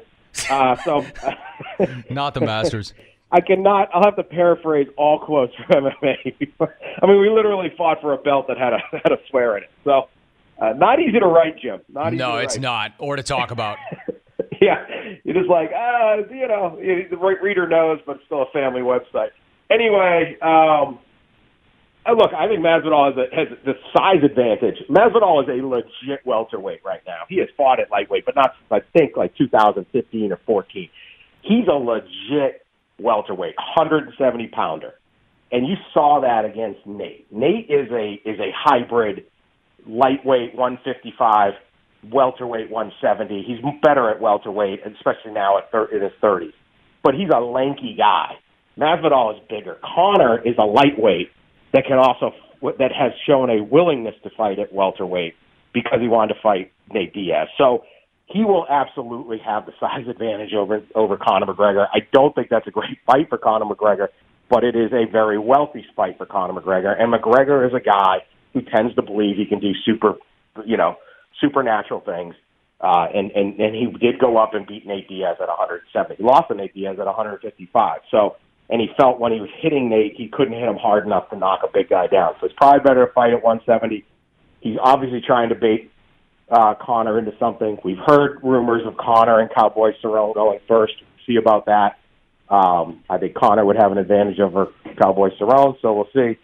Not the Masters. I'll have to paraphrase all quotes from MMA. I mean, we literally fought for a belt that had a swear in it. So not easy to write, Jim. No, it's not, or to talk about. Yeah, you're just like, the reader knows, but it's still a family website. Anyway, look, I think Masvidal has the size advantage. Masvidal is a legit welterweight right now. He has fought at lightweight, but not, I think, like 2015 or 14. He's a legit welterweight, 170-pounder. And you saw that against Nate. Nate is a hybrid lightweight 155, welterweight 170. He's better at welterweight, especially now in his 30s. But he's a lanky guy. Masvidal is bigger. Conor is a lightweight that has shown a willingness to fight at welterweight because he wanted to fight Nate Diaz. So he will absolutely have the size advantage over Conor McGregor. I don't think that's a great fight for Conor McGregor, but it is a very wealthy fight for Conor McGregor. And McGregor is a guy who tends to believe he can do supernatural things. And he did go up and beat Nate Diaz at 170. He lost to Nate Diaz at 155. And he felt when he was hitting Nate, he couldn't hit him hard enough to knock a big guy down. So it's probably better to fight at 170. He's obviously trying to bait Conor into something. We've heard rumors of Conor and Cowboy Cerrone going first. See about that. I think Conor would have an advantage over Cowboy Cerrone, so we'll see.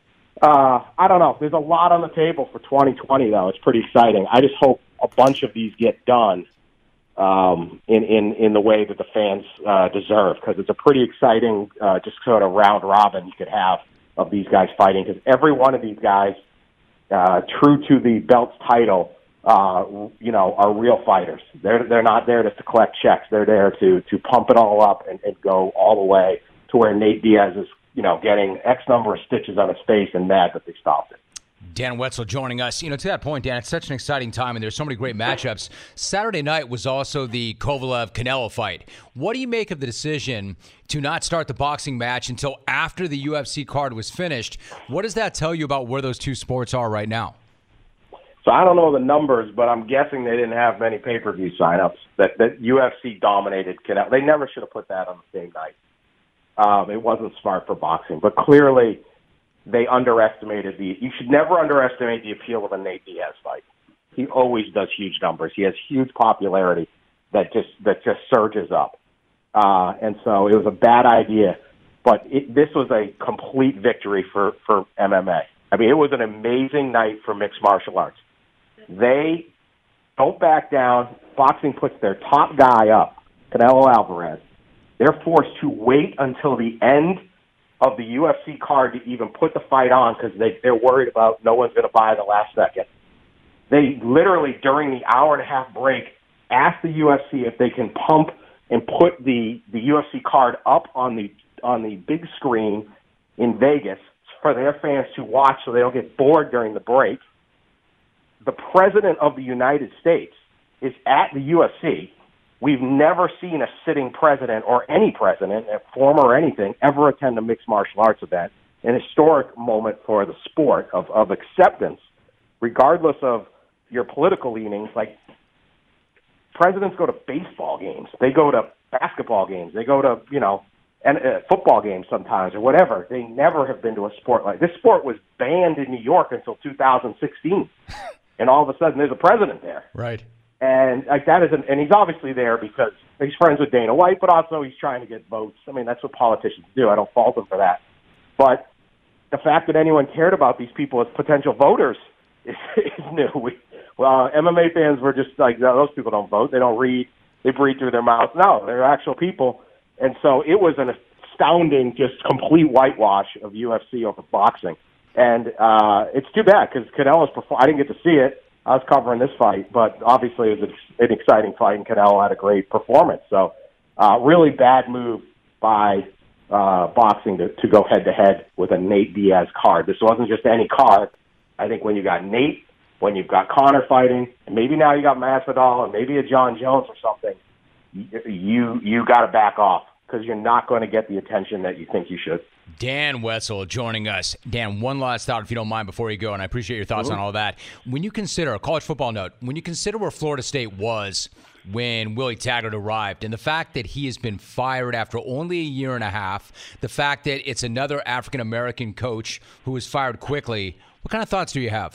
I don't know. There's a lot on the table for 2020, though. It's pretty exciting. I just hope a bunch of these get done in the way that the fans deserve, because it's a pretty exciting just sort of round robin you could have of these guys fighting, because every one of these guys, true to the belt's title, are real fighters. They're not there just to collect checks. They're there to pump it all up and go all the way to where Nate Diaz is, getting X number of stitches on his face and mad that they stopped it. Dan Wetzel joining us. To that point, Dan, it's such an exciting time, and there's so many great matchups. Saturday night was also the Kovalev-Canelo fight. What do you make of the decision to not start the boxing match until after the UFC card was finished? What does that tell you about where those two sports are right now? So I don't know the numbers, but I'm guessing they didn't have many pay-per-view signups. That UFC dominated Canelo. They never should have put that on the same night. It wasn't smart for boxing, but clearly they underestimated you should never underestimate the appeal of a Nate Diaz fight. He always does huge numbers. He has huge popularity that just surges up. And so it was a bad idea, but this was a complete victory for MMA. I mean, it was an amazing night for mixed martial arts. They don't back down. Boxing puts their top guy up, Canelo Alvarez. They're forced to wait until the end of the UFC card to even put the fight on because they're worried about no one's going to buy the last second. They literally, during the hour-and-a-half break, asked the UFC if they can pump and put the UFC card up on the big screen in Vegas for their fans to watch so they don't get bored during the break. The President of the United States is at the UFC. We've never seen a sitting president or any president, a former or anything, ever attend a mixed martial arts event. An historic moment for the sport of acceptance, regardless of your political leanings. Like, presidents go to baseball games. They go to basketball games. They go to, football games sometimes or whatever. They never have been to a sport like this. Sport was banned in New York until 2016. And all of a sudden there's a president there. Right. And and he's obviously there because he's friends with Dana White, but also he's trying to get votes. I mean, that's what politicians do. I don't fault them for that. But the fact that anyone cared about these people as potential voters is new. MMA fans were just like, no, those people don't vote. They don't read. They breathe through their mouths. No, they're actual people. And so it was an astounding, just complete whitewash of UFC over boxing. And it's too bad because Canelo's I didn't get to see it. I was covering this fight, but obviously it was an exciting fight, and Canelo had a great performance. So really bad move by boxing to go head-to-head with a Nate Diaz card. This wasn't just any card. I think when you got Nate, when you've got Conor fighting, and maybe now you got Masvidal and maybe a John Jones or something, you got to back off because you're not going to get the attention that you think you should. Dan Wetzel joining us. Dan, one last thought, if you don't mind, before you go, and I appreciate your thoughts on all that. When you consider, a college football note, when you consider where Florida State was when Willie Taggart arrived, and the fact that he has been fired after only a year and a half, the fact that it's another African-American coach who was fired quickly, what kind of thoughts do you have?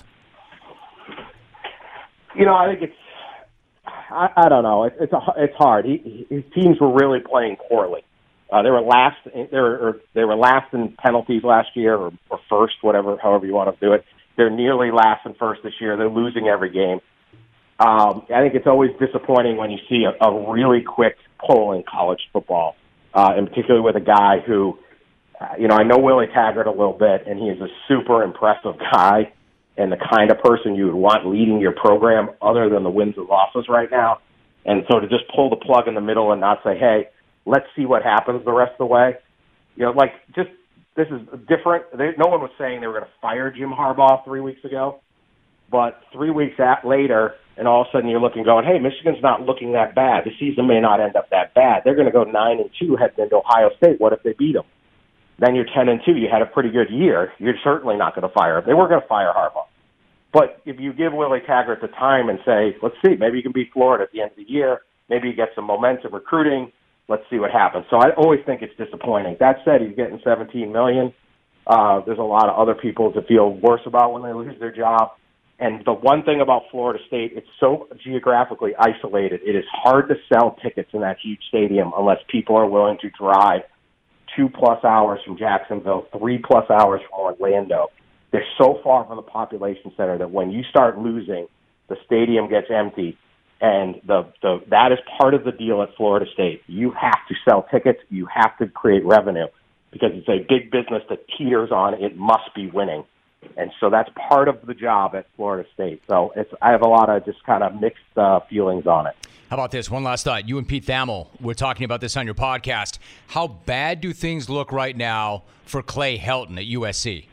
I think it's, I don't know. It's hard. His teams were really playing poorly. They were last. They were last in penalties last year, or first, however you want to do it. They're nearly last and first this year. They're losing every game. I think it's always disappointing when you see a really quick pull in college football, and particularly with a guy who, I know Willie Taggart a little bit, and he is a super impressive guy and the kind of person you would want leading your program other than the wins and losses right now. And so to just pull the plug in the middle and not say, hey, let's see what happens the rest of the way. Just this is different. No one was saying they were going to fire Jim Harbaugh 3 weeks ago, but 3 weeks later, and all of a sudden you're looking, going, hey, Michigan's not looking that bad. The season may not end up that bad. They're going to go 9-2 heading into Ohio State. What if they beat them? Then you're 10-2. You had a pretty good year. You're certainly not going to fire him. They weren't going to fire Harbaugh. But if you give Willie Taggart the time and say, let's see, maybe you can beat Florida at the end of the year, maybe you get some momentum recruiting, let's see what happens. So I always think it's disappointing. That said, he's getting $17 million. There's a lot of other people to feel worse about when they lose their job. And the one thing about Florida State, it's so geographically isolated. It is hard to sell tickets in that huge stadium unless people are willing to drive 2+ hours from Jacksonville, 3+ hours from Orlando. They're so far from the population center that when you start losing, the stadium gets empty. And that is part of the deal at Florida State. You have to sell tickets. You have to create revenue because it's a big business that teeters on it must be winning. And so that's part of the job at Florida State. So I have a lot of just kind of mixed feelings on it. How about this? One last thought. You and Pete Thamel were talking about this on your podcast. How bad do things look right now for Clay Helton at USC?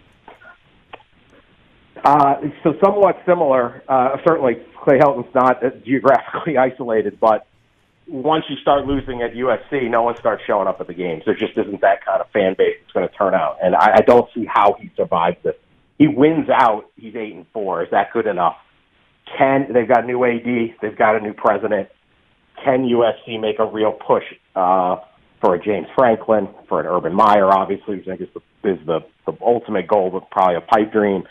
So somewhat similar. Certainly, Clay Helton's not geographically isolated, but once you start losing at USC, no one starts showing up at the games. There just isn't that kind of fan base that's going to turn out. And I don't see how he survives this. He wins out. He's 8-4. Is that good enough? They've got a new AD. They've got a new president. Can USC make a real push for a James Franklin, for an Urban Meyer, obviously, which I guess is the ultimate goal, but probably a pipe dream,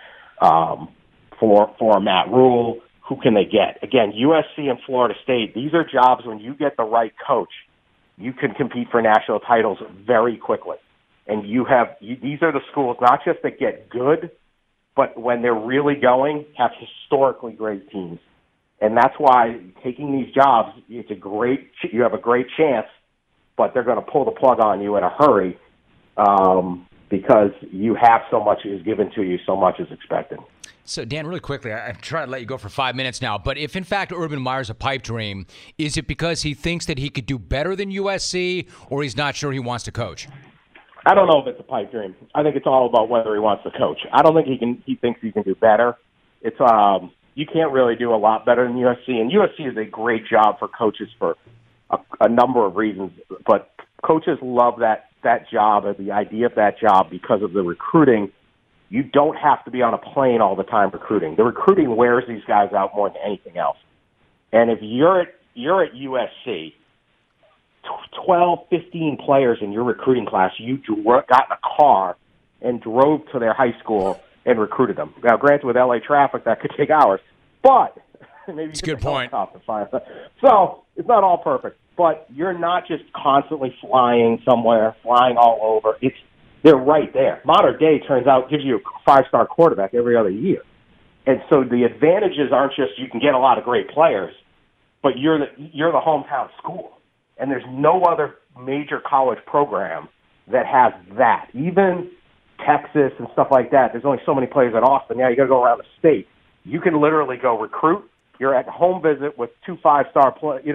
for Matt Rule? Who can they get? Again, USC and Florida State, these are jobs when you get the right coach, you can compete for national titles very quickly. And these are the schools not just that get good, but when they're really going, have historically great teams. And that's why taking these jobs, you have a great chance, but they're going to pull the plug on you in a hurry because you have so much is given to you, so much is expected. So, Dan, really quickly, I'm trying to let you go for 5 minutes now, but if, in fact, Urban Meyer's a pipe dream, is it because he thinks that he could do better than USC, or he's not sure he wants to coach? I don't know if it's a pipe dream. I think it's all about whether he wants to coach. I don't think he thinks he can do better. It's you can't really do a lot better than USC, and USC is a great job for coaches for a number of reasons, but coaches love that job or the idea of that job because of the recruiting. You don't have to be on a plane all the time recruiting. The recruiting wears these guys out more than anything else. And if you're at USC, 12, 15 players in your recruiting class, you got in a car and drove to their high school and recruited them. Now, granted, with LA traffic, that could take hours, but maybe it's a good point. So it's not all perfect, but you're not just constantly flying somewhere, flying all over. They're right there. Modern day turns out gives you a 5-star quarterback every other year. And so the advantages aren't just you can get a lot of great players, but you're the hometown school. And there's no other major college program that has that. Even Texas and stuff like that, there's only so many players at Austin. Now you got to go around the state. You can literally go recruit. You're at home visit with two 5-star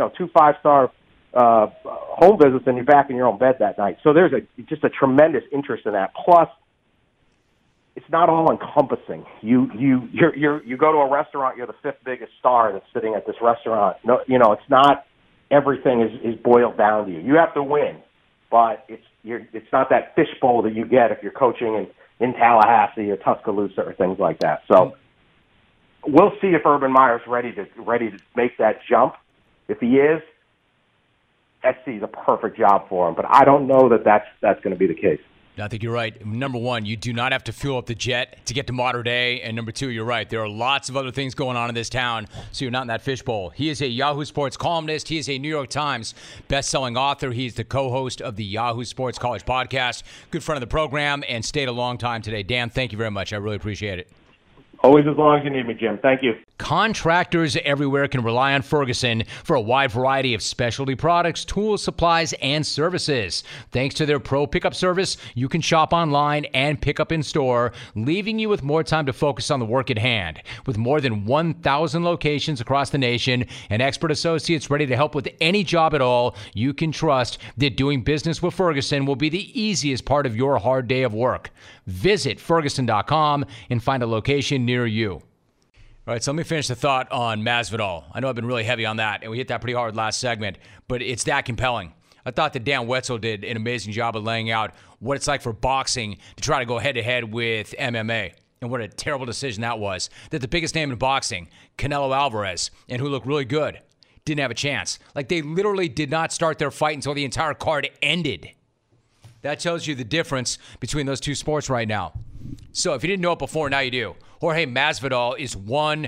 home visits, and you're back in your own bed that night. So there's just a tremendous interest in that. Plus, it's not all encompassing. You go to a restaurant, you're the 5th biggest star that's sitting at this restaurant. No, it's not everything is boiled down to you. You have to win, but it's not that fishbowl that you get if you're coaching in Tallahassee or Tuscaloosa or things like that. So we'll see if Urban Meyer's ready to make that jump. If he is, SC is a perfect job for him, but I don't know that's going to be the case. I think you're right. Number one, you do not have to fuel up the jet to get to modern day. And number two, you're right. There are lots of other things going on in this town, so you're not in that fishbowl. He is a Yahoo Sports columnist. He is a New York Times best-selling author. He's the co-host of the Yahoo Sports College podcast. Good friend of the program and stayed a long time today. Dan, thank you very much. I really appreciate it. Always as long as you need me, Jim. Thank you. Contractors everywhere can rely on Ferguson for a wide variety of specialty products, tools, supplies, and services. Thanks to their pro pickup service, you can shop online and pick up in store, leaving you with more time to focus on the work at hand. With more than 1,000 locations across the nation and expert associates ready to help with any job at all, you can trust that doing business with Ferguson will be the easiest part of your hard day of work. Visit Ferguson.com and find a location near you. All right, so let me finish the thought on Masvidal. I know I've been really heavy on that, and we hit that pretty hard last segment, but it's that compelling. I thought that Dan Wetzel did an amazing job of laying out what it's like for boxing to try to go head-to-head with MMA, and what a terrible decision that was. That the biggest name in boxing, Canelo Alvarez, and who looked really good, didn't have a chance. Like, they literally did not start their fight until the entire card ended. That tells you the difference between those two sports right now. So if you didn't know it before, now you do. Jorge Masvidal is one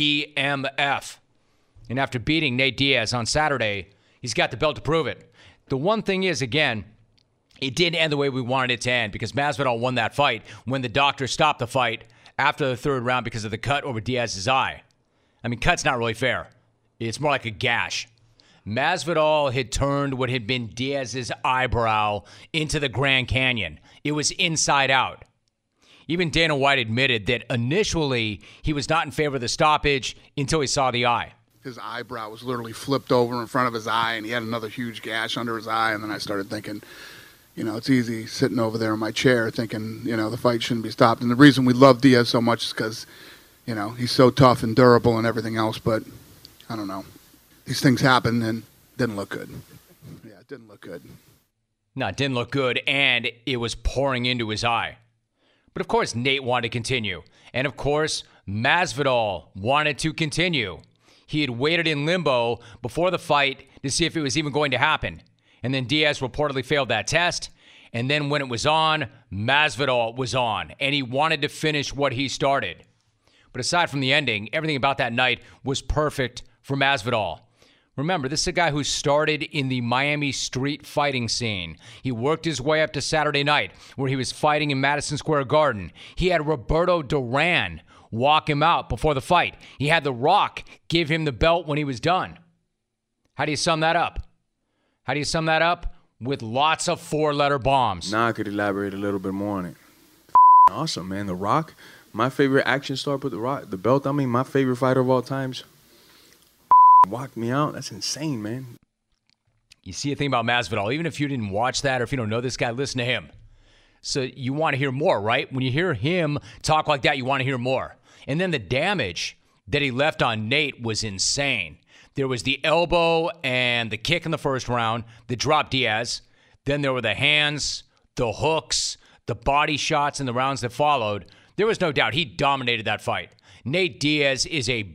BMF. And after beating Nate Diaz on Saturday, he's got the belt to prove it. The one thing is, again, it didn't end the way we wanted it to end because Masvidal won that fight when the doctor stopped the fight after the third round because of the cut over Diaz's eye. I mean, cut's not really fair. It's more like a gash. Masvidal had turned what had been Diaz's eyebrow into the Grand Canyon. It was inside out. Even Dana White admitted that initially he was not in favor of the stoppage until he saw the eye. His eyebrow was literally flipped over in front of his eye, and he had another huge gash under his eye. And then I started thinking, it's easy sitting over there in my chair thinking, the fight shouldn't be stopped. And the reason we love Diaz so much is because, he's so tough and durable and everything else. But I don't know. These things happen and it didn't look good. Yeah, it didn't look good. No, it didn't look good, and it was pouring into his eye. But of course, Nate wanted to continue. And of course, Masvidal wanted to continue. He had waited in limbo before the fight to see if it was even going to happen. And then Diaz reportedly failed that test. And then when it was on, Masvidal was on. And he wanted to finish what he started. But aside from the ending, everything about that night was perfect for Masvidal. Remember, this is a guy who started in the Miami street fighting scene. He worked his way up to Saturday night, where he was fighting in Madison Square Garden. He had Roberto Duran walk him out before the fight. He had The Rock give him the belt when he was done. How do you sum that up? How do you sum that up? With lots of four-letter bombs. Now I could elaborate a little bit more on it. Awesome, man. The Rock, my favorite action star, put the belt on me, my favorite fighter of all times. Walked me out. That's insane, man. You see a thing about Masvidal, even if you didn't watch that or if you don't know this guy, listen to him. So you want to hear more, right? When you hear him talk like that, you want to hear more. And then the damage that he left on Nate was insane. There was the elbow and the kick in the first round that dropped Diaz. Then there were the hands, the hooks, the body shots in the rounds that followed. There was no doubt he dominated that fight. Nate Diaz is a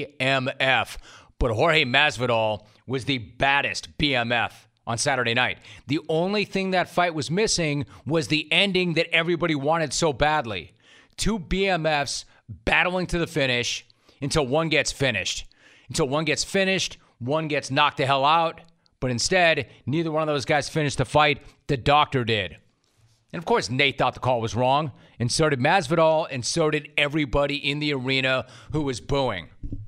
BMF. But Jorge Masvidal was the baddest BMF on Saturday night. The only thing that fight was missing was the ending that everybody wanted so badly. Two BMFs battling to the finish until one gets finished. Until one gets finished, one gets knocked the hell out. But instead, neither one of those guys finished the fight. The doctor did. And of course, Nate thought the call was wrong. And so did Masvidal, and so did everybody in the arena who was booing.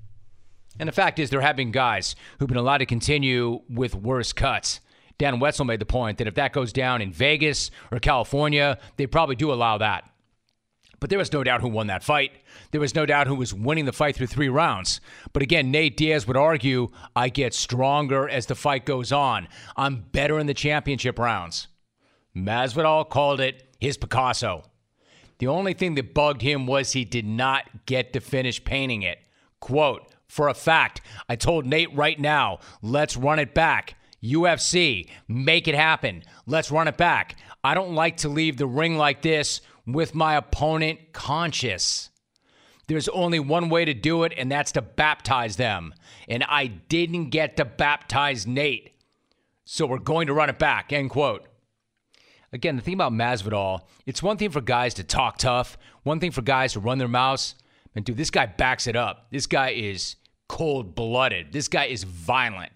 And the fact is, there have been guys who've been allowed to continue with worse cuts. Dan Wetzel made the point that if that goes down in Vegas or California, they probably do allow that. But there was no doubt who won that fight. There was no doubt who was winning the fight through 3 rounds. But again, Nate Diaz would argue, I get stronger as the fight goes on. I'm better in the championship rounds. Masvidal called it his Picasso. The only thing that bugged him was he did not get to finish painting it. Quote, for a fact, I told Nate right now, let's run it back. UFC, make it happen. Let's run it back. I don't like to leave the ring like this with my opponent conscious. There's only one way to do it, and that's to baptize them. And I didn't get to baptize Nate. So we're going to run it back, end quote. Again, the thing about Masvidal, it's one thing for guys to talk tough, one thing for guys to run their mouths. And dude, this guy backs it up. This guy is cold-blooded. This guy is violent.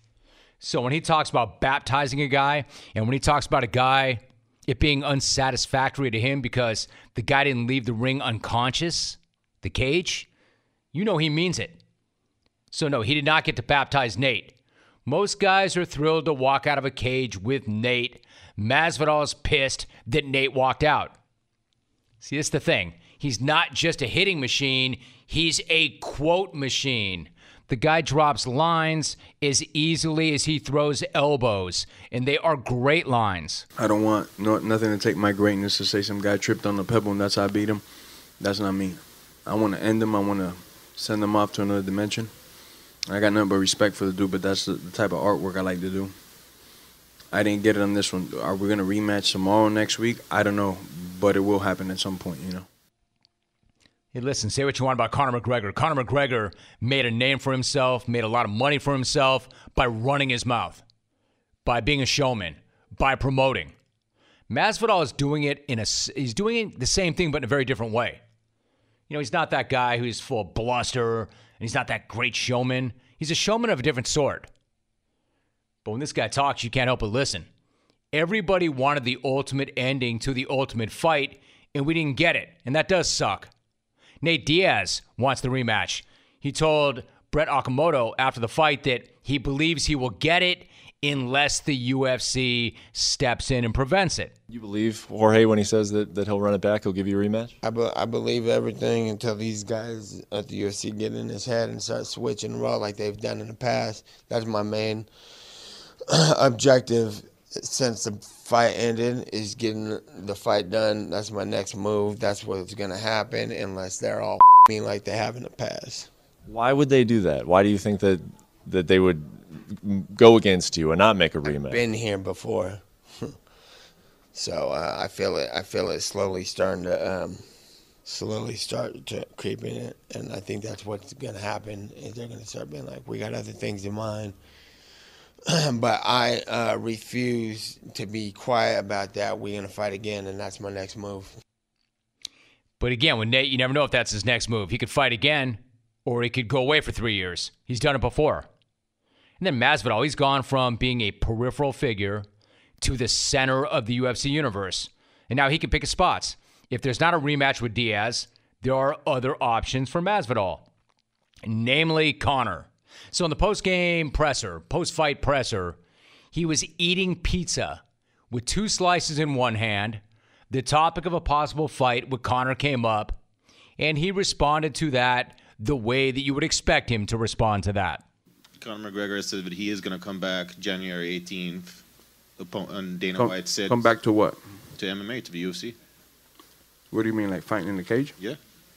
So when he talks about baptizing a guy, and when he talks about a guy, it being unsatisfactory to him because the guy didn't leave the ring unconscious, the cage, you know he means it. So no, he did not get to baptize Nate. Most guys are thrilled to walk out of a cage with Nate. Masvidal is pissed that Nate walked out. See, that's the thing. He's not just a hitting machine. He's a quote machine. The guy drops lines as easily as he throws elbows, and they are great lines. I don't want nothing to take my greatness to say some guy tripped on the pebble and that's how I beat him. That's not me. I want to end him. I want to send him off to another dimension. I got nothing but respect for the dude, but that's the type of artwork I like to do. I didn't get it on this one. Are we going to rematch tomorrow, next week? I don't know, but it will happen at some point, you know. Hey, listen, say what you want about Conor McGregor. Conor McGregor made a name for himself, made a lot of money for himself by running his mouth, by being a showman, by promoting. Masvidal is doing it he's doing the same thing, but in a very different way. You know, he's not that guy who's full of bluster, and he's not that great showman. He's a showman of a different sort. But when this guy talks, you can't help but listen. Everybody wanted the ultimate ending to the ultimate fight, and we didn't get it, and that does suck. Nate Diaz wants the rematch. He told Brett Okamoto after the fight that he believes he will get it unless the UFC steps in and prevents it. You believe Jorge when he says that he'll run it back, he'll give you a rematch? I believe everything until these guys at the UFC get in his head and start switching raw like they've done in the past. That's my main objective since the fight ended, is getting the fight done. That's my next move. That's what's going to happen unless they're all me like they have in the past. Why would they do that? Why do you think that they would go against you and not make a rematch? I've been here before. So I feel it slowly starting to start to creep in, and I think that's what's going to happen. Is they're going to start being like, we got other things in mind. But I refuse to be quiet about that. We're going to fight again, and that's my next move. But again, with Nate, you never know if that's his next move. He could fight again, or he could go away for 3 years. He's done it before. And then Masvidal, he's gone from being a peripheral figure to the center of the UFC universe. And now he can pick his spots. If there's not a rematch with Diaz, there are other options for Masvidal, namely Conor. So in the post-fight presser, he was eating pizza with 2 slices in one hand. The topic of a possible fight with Conor came up, and he responded to that the way that you would expect him to respond to that. Conor McGregor said that he is going to come back January 18th, and Dana White said... Come back to what? To MMA, to the UFC. What do you mean, like fighting in the cage? Yeah.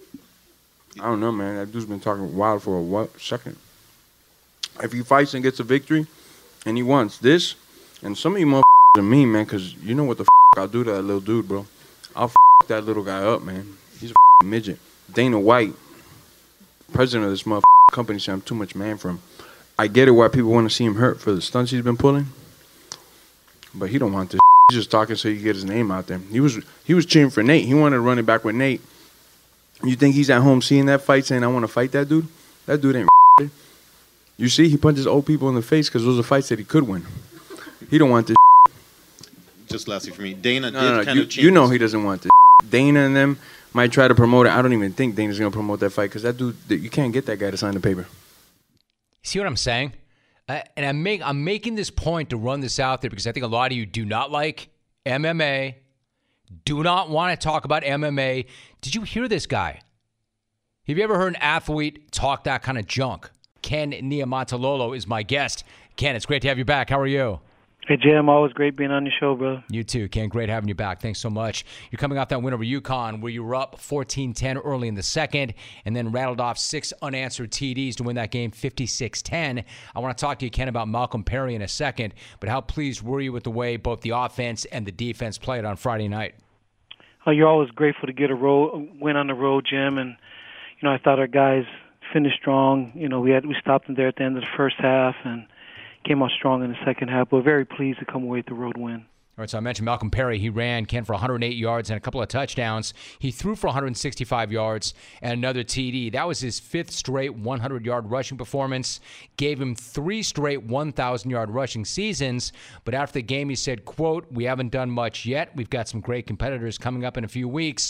I don't know, man. That dude's been talking wild for a second. If he fights and gets a victory, and he wants this, and some of you motherfuckers are mean, man, because you know what the I'll do to that little dude, bro. I'll that little guy up, man. He's a midget. Dana White, president of this company, said I'm too much man for him. I get it why people want to see him hurt for the stunts he's been pulling, but he don't want this. He's just talking so he can get his name out there. He was cheering for Nate. He wanted to run it back with Nate. You think he's at home seeing that fight saying, I want to fight that dude? That dude ain't. You see, he punches old people in the face because those are fights that he could win. He don't want this. Just lastly for me, Dana did kind of change. You know he doesn't want this. Dana and them might try to promote it. I don't even think Dana's going to promote that fight because that dude, you can't get that guy to sign the paper. See what I'm saying? And I'm making this point to run this out there because I think a lot of you do not like MMA, do not want to talk about MMA. Did you hear this guy? Have you ever heard an athlete talk that kind of junk? Ken Niumatalolo is my guest. Ken, it's great to have you back. How are you? Hey, Jim. Always great being on your show, bro. You too, Ken. Great having you back. Thanks so much. You're coming off that win over UConn where you were up 14-10 early in the second and then rattled off 6 unanswered TDs to win that game 56-10. I want to talk to you, Ken, about Malcolm Perry in a second, but how pleased were you with the way both the offense and the defense played on Friday night? Oh, you're always grateful to get a win on the road, Jim, and I thought our guys finished strong. We stopped them there at the end of the first half and came out strong in the second half. We're very pleased to come away with the road win. All right, so I mentioned Malcolm Perry. He ran, Ken, for 108 yards and a couple of touchdowns. He threw for 165 yards and another TD. That was his 5th straight 100-yard rushing performance. Gave him 3 straight 1,000-yard rushing seasons. But after the game, he said, quote, "We haven't done much yet. We've got some great competitors coming up in a few weeks.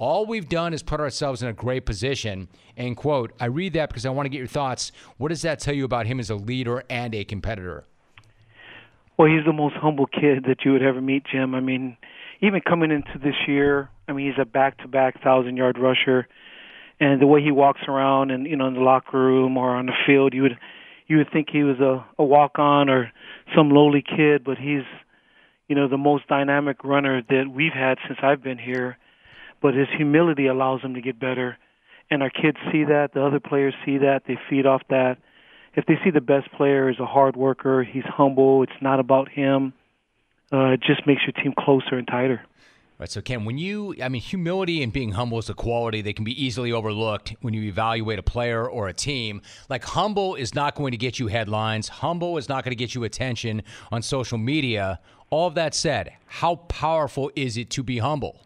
All we've done is put ourselves in a great position, end quote. I read that because I want to get your thoughts. What does that tell you about him as a leader and a competitor? Well, he's the most humble kid that you would ever meet, Jim. I mean, even coming into this year, I mean, he's a back-to-back 1,000-yard rusher. And the way he walks around and, in the locker room or on the field, you would think he was a walk-on or some lowly kid, but he's, the most dynamic runner that we've had since I've been here. But his humility allows him to get better. And our kids see that. The other players see that. They feed off that. If they see the best player is a hard worker, he's humble, it's not about him, it just makes your team closer and tighter. Right, so Ken, humility and being humble is a quality that can be easily overlooked when you evaluate a player or a team. Like, humble is not going to get you headlines. Humble is not going to get you attention on social media. All of that said, how powerful is it to be humble?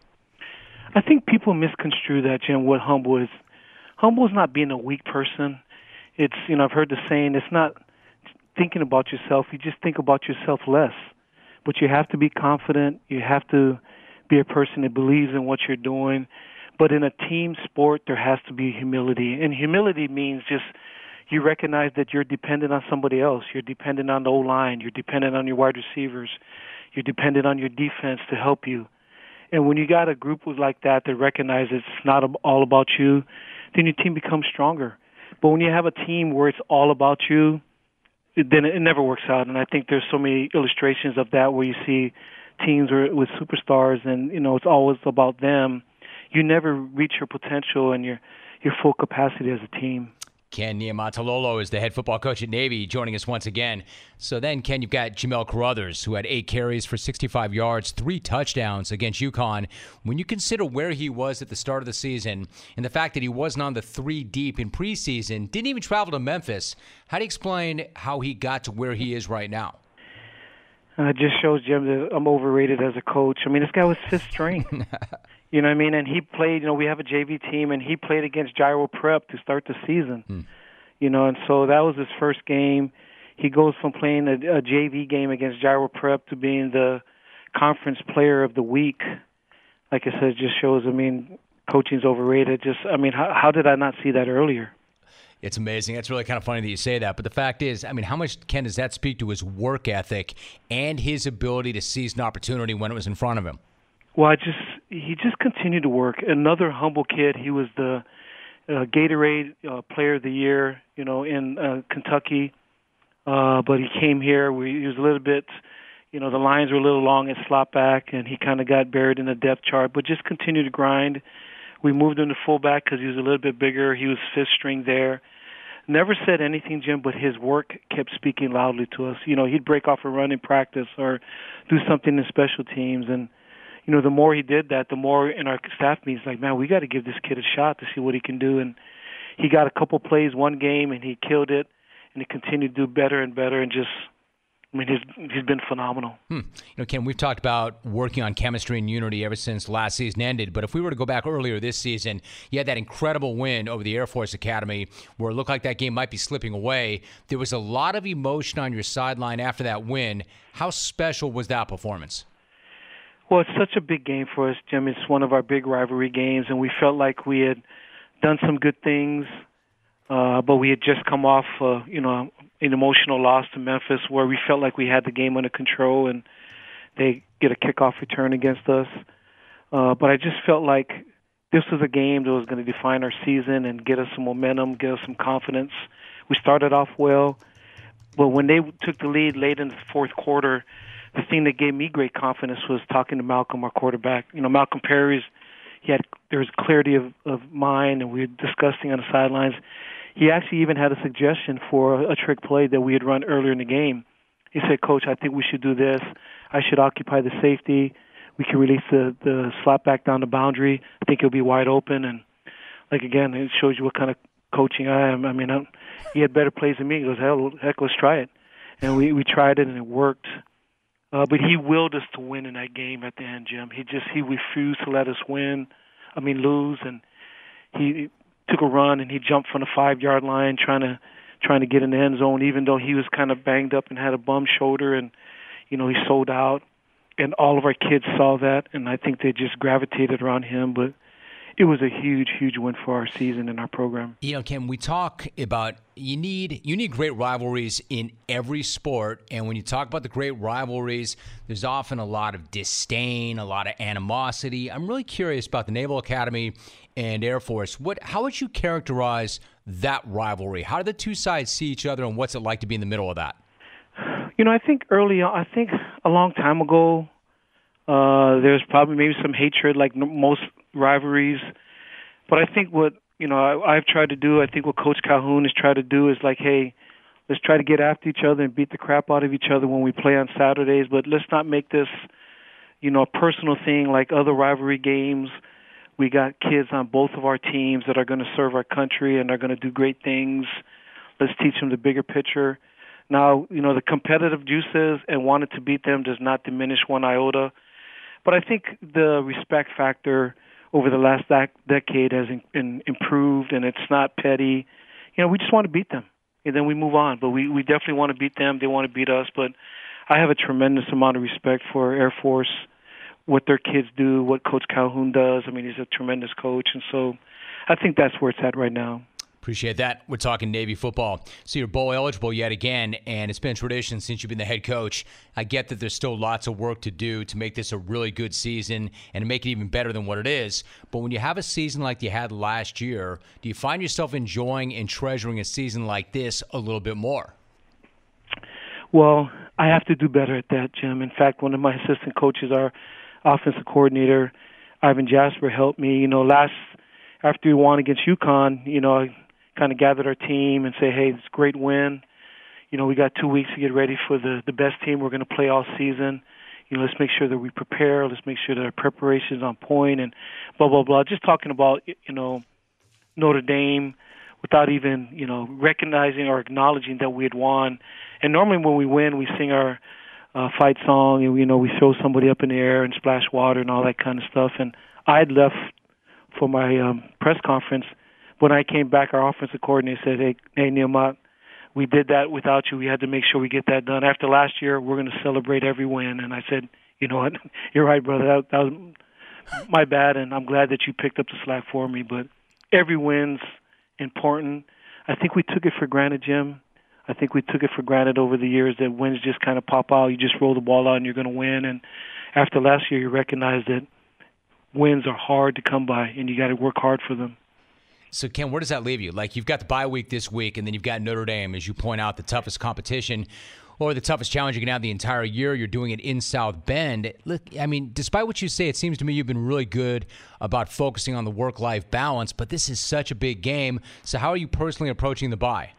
I think people misconstrue that, Jim, what humble is. Humble is not being a weak person. It's, I've heard the saying, it's not thinking about yourself. You just think about yourself less. But you have to be confident. You have to be a person that believes in what you're doing. But in a team sport, there has to be humility. And humility means just you recognize that you're dependent on somebody else. You're dependent on the O-line. You're dependent on your wide receivers. You're dependent on your defense to help you. And when you got a group like that recognize it's not all about you, then your team becomes stronger. But when you have a team where it's all about you, then it never works out. And I think there's so many illustrations of that where you see teams with superstars and, it's always about them. You never reach your potential and your full capacity as a team. Ken Niumatalolo is the head football coach at Navy, joining us once again. So then, Ken, you've got Jamel Carruthers, who had 8 carries for 65 yards, 3 touchdowns against UConn. When you consider where he was at the start of the season and the fact that he wasn't on the 3 deep in preseason, didn't even travel to Memphis, how do you explain how he got to where he is right now? It just shows, Jim, that I'm overrated as a coach. I mean, this guy was 5th string. You know what I mean? And he played, we have a JV team, and he played against Gyro Prep to start the season. And so that was his first game. He goes from playing a JV game against Gyro Prep to being the conference player of the week. Like I said, it just shows, coaching's overrated. How did I not see that earlier? It's amazing. That's really kind of funny that you say that. But the fact is, how much, Ken, does that speak to his work ethic and his ability to seize an opportunity when it was in front of him? Well, he just continued to work. Another humble kid. He was the Gatorade Player of the Year, in Kentucky. But he came here. He was a little bit, the lines were a little long at slot back, and he kind of got buried in the depth chart. But just continued to grind. We moved him to fullback because he was a little bit bigger. He was 5th string there. Never said anything, Jim, but his work kept speaking loudly to us. He'd break off a run in practice or do something in special teams, and the more he did that, the more in our staff meetings, like, man, we got to give this kid a shot to see what he can do. And he got a couple plays one game, and he killed it, and he continued to do better and better, and just, he's been phenomenal. Ken, we've talked about working on chemistry and unity ever since last season ended, but if we were to go back earlier this season, you had that incredible win over the Air Force Academy where it looked like that game might be slipping away. There was a lot of emotion on your sideline after that win. How special was that performance? Well, it's such a big game for us, Jim. It's one of our big rivalry games, and we felt like we had done some good things, but we had just come off, an emotional loss to Memphis where we felt like we had the game under control, and they get a kickoff return against us. But I just felt like this was a game that was going to define our season and get us some momentum, get us some confidence. We started off well, but when they took the lead late in the fourth quarter, the thing that gave me great confidence was talking to Malcolm, our quarterback. Malcolm Perry's, there was clarity of mind, and we were discussing on the sidelines. He actually even had a suggestion for a trick play that we had run earlier in the game. He said, Coach, I think we should do this. I should occupy the safety. We can release the slot back down the boundary. I think it'll be wide open. And, again, it shows you what kind of coaching I am. He had better plays than me. He goes, heck, let's try it. And we tried it, and it worked. But he willed us to win in that game at the end, Jim. He refused to let us lose, and he took a run and he jumped from the 5-yard line trying to get in the end zone, even though he was kind of banged up and had a bum shoulder, and he sold out. And all of our kids saw that, and I think they just gravitated around him. But it was a huge, huge win for our season and our program. You know, Ken, we talk about you need great rivalries in every sport, and when you talk about the great rivalries, there's often a lot of disdain, a lot of animosity. I'm really curious about the Naval Academy and Air Force. How would you characterize that rivalry? How do the two sides see each other, and what's it like to be in the middle of that? You know, I think a long time ago, there's probably maybe some hatred like most rivalries. But I think what, I've tried to do, I think what Coach Calhoun has tried to do is like, hey, let's try to get after each other and beat the crap out of each other when we play on Saturdays, but let's not make this, a personal thing like other rivalry games. We got kids on both of our teams that are going to serve our country and are going to do great things. Let's teach them the bigger picture. Now, the competitive juices and wanting to beat them does not diminish one iota. But I think the respect factor over the last decade has improved, and it's not petty. We just want to beat them, and then we move on. But we definitely want to beat them. They want to beat us. But I have a tremendous amount of respect for Air Force, what their kids do, what Coach Calhoun does. I mean, he's a tremendous coach, and so I think that's where it's at right now. Appreciate that. We're talking Navy football. So you're bowl eligible yet again, and it's been tradition since you've been the head coach. I get that there's still lots of work to do to make this a really good season and to make it even better than what it is. But when you have a season like you had last year, do you find yourself enjoying and treasuring a season like this a little bit more? Well, I have to do better at that, Jim. In fact, one of my assistant coaches, our offensive coordinator, Ivan Jasper, helped me. After we won against UConn, I kind of gathered our team and say, hey, it's a great win. We got 2 weeks to get ready for the best team we're going to play all season. Let's make sure that we prepare. Let's make sure that our preparation is on point and blah, blah, blah. Just talking about, Notre Dame without even, recognizing or acknowledging that we had won. And normally when we win, we sing our fight song and, we throw somebody up in the air and splash water and all that kind of stuff. And I had left for my press conference. When I came back, our offensive coordinator said, hey, Neil, we did that without you. We had to make sure we get that done. After last year, we're going to celebrate every win. And I said, you know what, you're right, brother. That was my bad, and I'm glad that you picked up the slack for me. But every win's important. I think we took it for granted, Jim. I think we took it for granted over the years that wins just kind of pop out. You just roll the ball out and you're going to win. And after last year, you recognize that wins are hard to come by, and you got to work hard for them. So, Ken, where does that leave you? Like, you've got the bye week this week, and then you've got Notre Dame, as you point out, the toughest competition or the toughest challenge you can have the entire year. You're doing it in South Bend. Look, I mean, despite what you say, it seems to me you've been really good about focusing on the work-life balance, but this is such a big game. So how are you personally approaching the bye?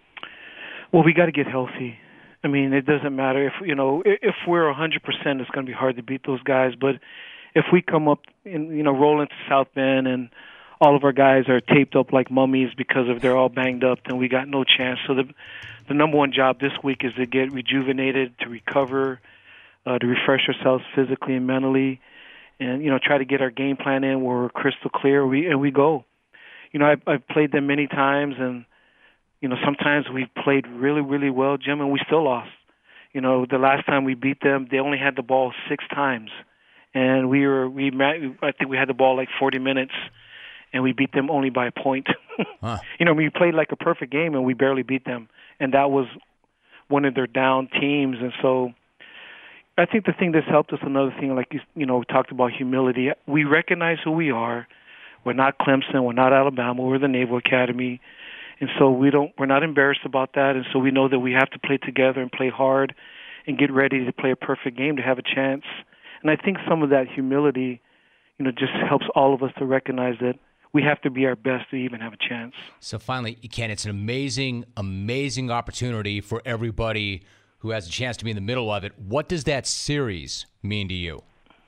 Well, we got to get healthy. I mean, it doesn't matter if we're 100%, it's going to be hard to beat those guys. But if we come up and roll into South Bend and all of our guys are taped up like mummies because they're all banged up, then we got no chance. So the number one job this week is to get rejuvenated, to recover, to refresh ourselves physically and mentally, and try to get our game plan in where we're crystal clear. We go. I've played them many times, and sometimes we've played really, really well, Jim, and we still lost. The last time we beat them, they only had the ball 6 times, and I think we had the ball like 40 minutes. And we beat them only by a point. Huh. We played like a perfect game, and we barely beat them. And that was one of their down teams. And so I think the thing that's helped us, another thing, like, we talked about humility. We recognize who we are. We're not Clemson. We're not Alabama. We're the Naval Academy. And so we're not embarrassed about that. And so we know that we have to play together and play hard and get ready to play a perfect game to have a chance. And I think some of that humility, just helps all of us to recognize that we have to be our best to even have a chance. So finally, Ken, it's an amazing, amazing opportunity for everybody who has a chance to be in the middle of it. What does that series mean to you?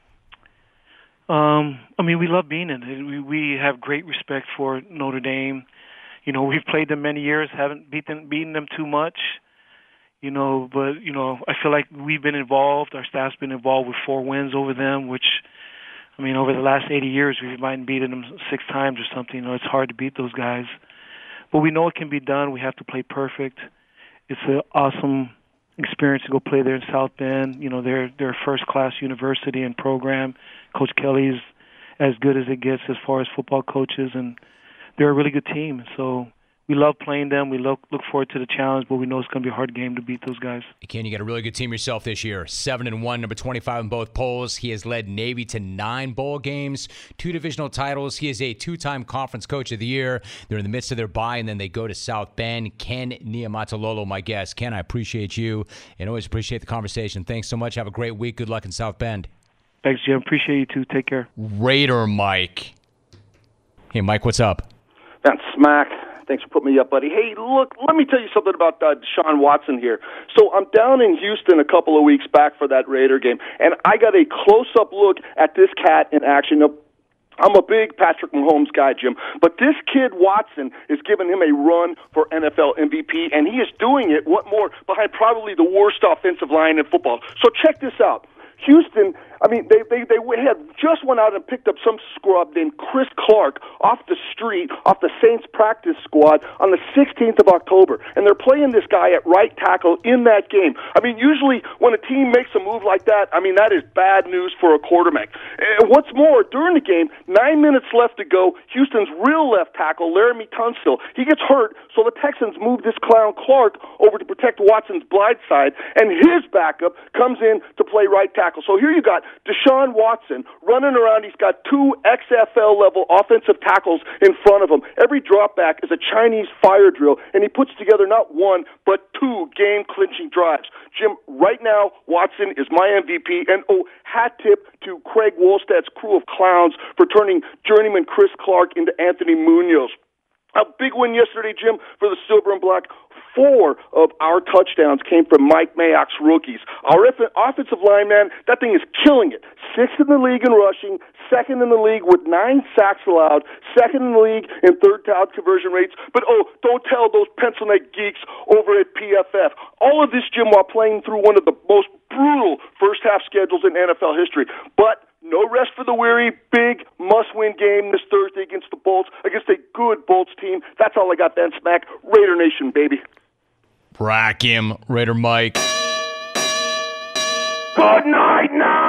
We love being in it. We have great respect for Notre Dame. We've played them many years, haven't beaten them too much. But I feel like we've been involved. Our staff's been involved with 4 wins over them, which, over the last 80 years, we might have beaten them 6 times or something. It's hard to beat those guys. But we know it can be done. We have to play perfect. It's an awesome experience to go play there in South Bend. They're a first-class university and program. Coach Kelly's as good as it gets as far as football coaches, and they're a really good team. So we love playing them. We look forward to the challenge, but we know it's going to be a hard game to beat those guys. Ken, you got a really good team yourself this year. 7-1, number 25 in both polls. He has led Navy to 9 bowl games, 2 divisional titles. He is a 2-time conference coach of the year. They're in the midst of their bye, and then they go to South Bend. Ken Niumatalolo, my guest. Ken, I appreciate you and always appreciate the conversation. Thanks so much. Have a great week. Good luck in South Bend. Thanks, Jim. Appreciate you too. Take care. Raider Mike. Hey, Mike, what's up? That's Smack. Thanks for putting me up, buddy. Hey, look, let me tell you something about Deshaun Watson here. So I'm down in Houston a couple of weeks back for that Raider game, and I got a close-up look at this cat in action. Now, I'm a big Patrick Mahomes guy, Jim, but this kid Watson is giving him a run for NFL MVP, and he is doing it, what more, behind probably the worst offensive line in football. So check this out. Houston, I mean, they had just went out and picked up some scrub named Chris Clark off the street, off the Saints practice squad on the 16th of October. And they're playing this guy at right tackle in that game. I mean, usually when a team makes a move like that, I mean, that is bad news for a quarterback. And what's more, during the game, 9 minutes left to go, Houston's real left tackle, Laramie Tunsil, he gets hurt, so the Texans move this clown Clark over to protect Watson's blind side, and his backup comes in to play right tackle. So here you got Deshaun Watson running around. He's got 2 XFL-level offensive tackles in front of him. Every drop back is a Chinese fire drill, and he puts together not 1, but 2 game-clinching drives. Jim, right now, Watson is my MVP, and hat tip to Craig Wolstad's crew of clowns for turning journeyman Chris Clark into Anthony Munoz. A big win yesterday, Jim, for the Silver and Black. 4 of our touchdowns came from Mike Mayock's rookies. Our offensive line, man, that thing is killing it. 6th in the league in rushing, 2nd in the league with 9 sacks allowed, 2nd in the league in third down conversion rates. But, don't tell those pencil neck geeks over at PFF. All of this, Jim, while playing through one of the most brutal first-half schedules in NFL history. But no rest for the weary. Big must-win game this Thursday against the Bolts, against a good Bolts team. That's all I got, Ben Smack. Raider Nation, baby. Rack him, Raider Mike. Good night now.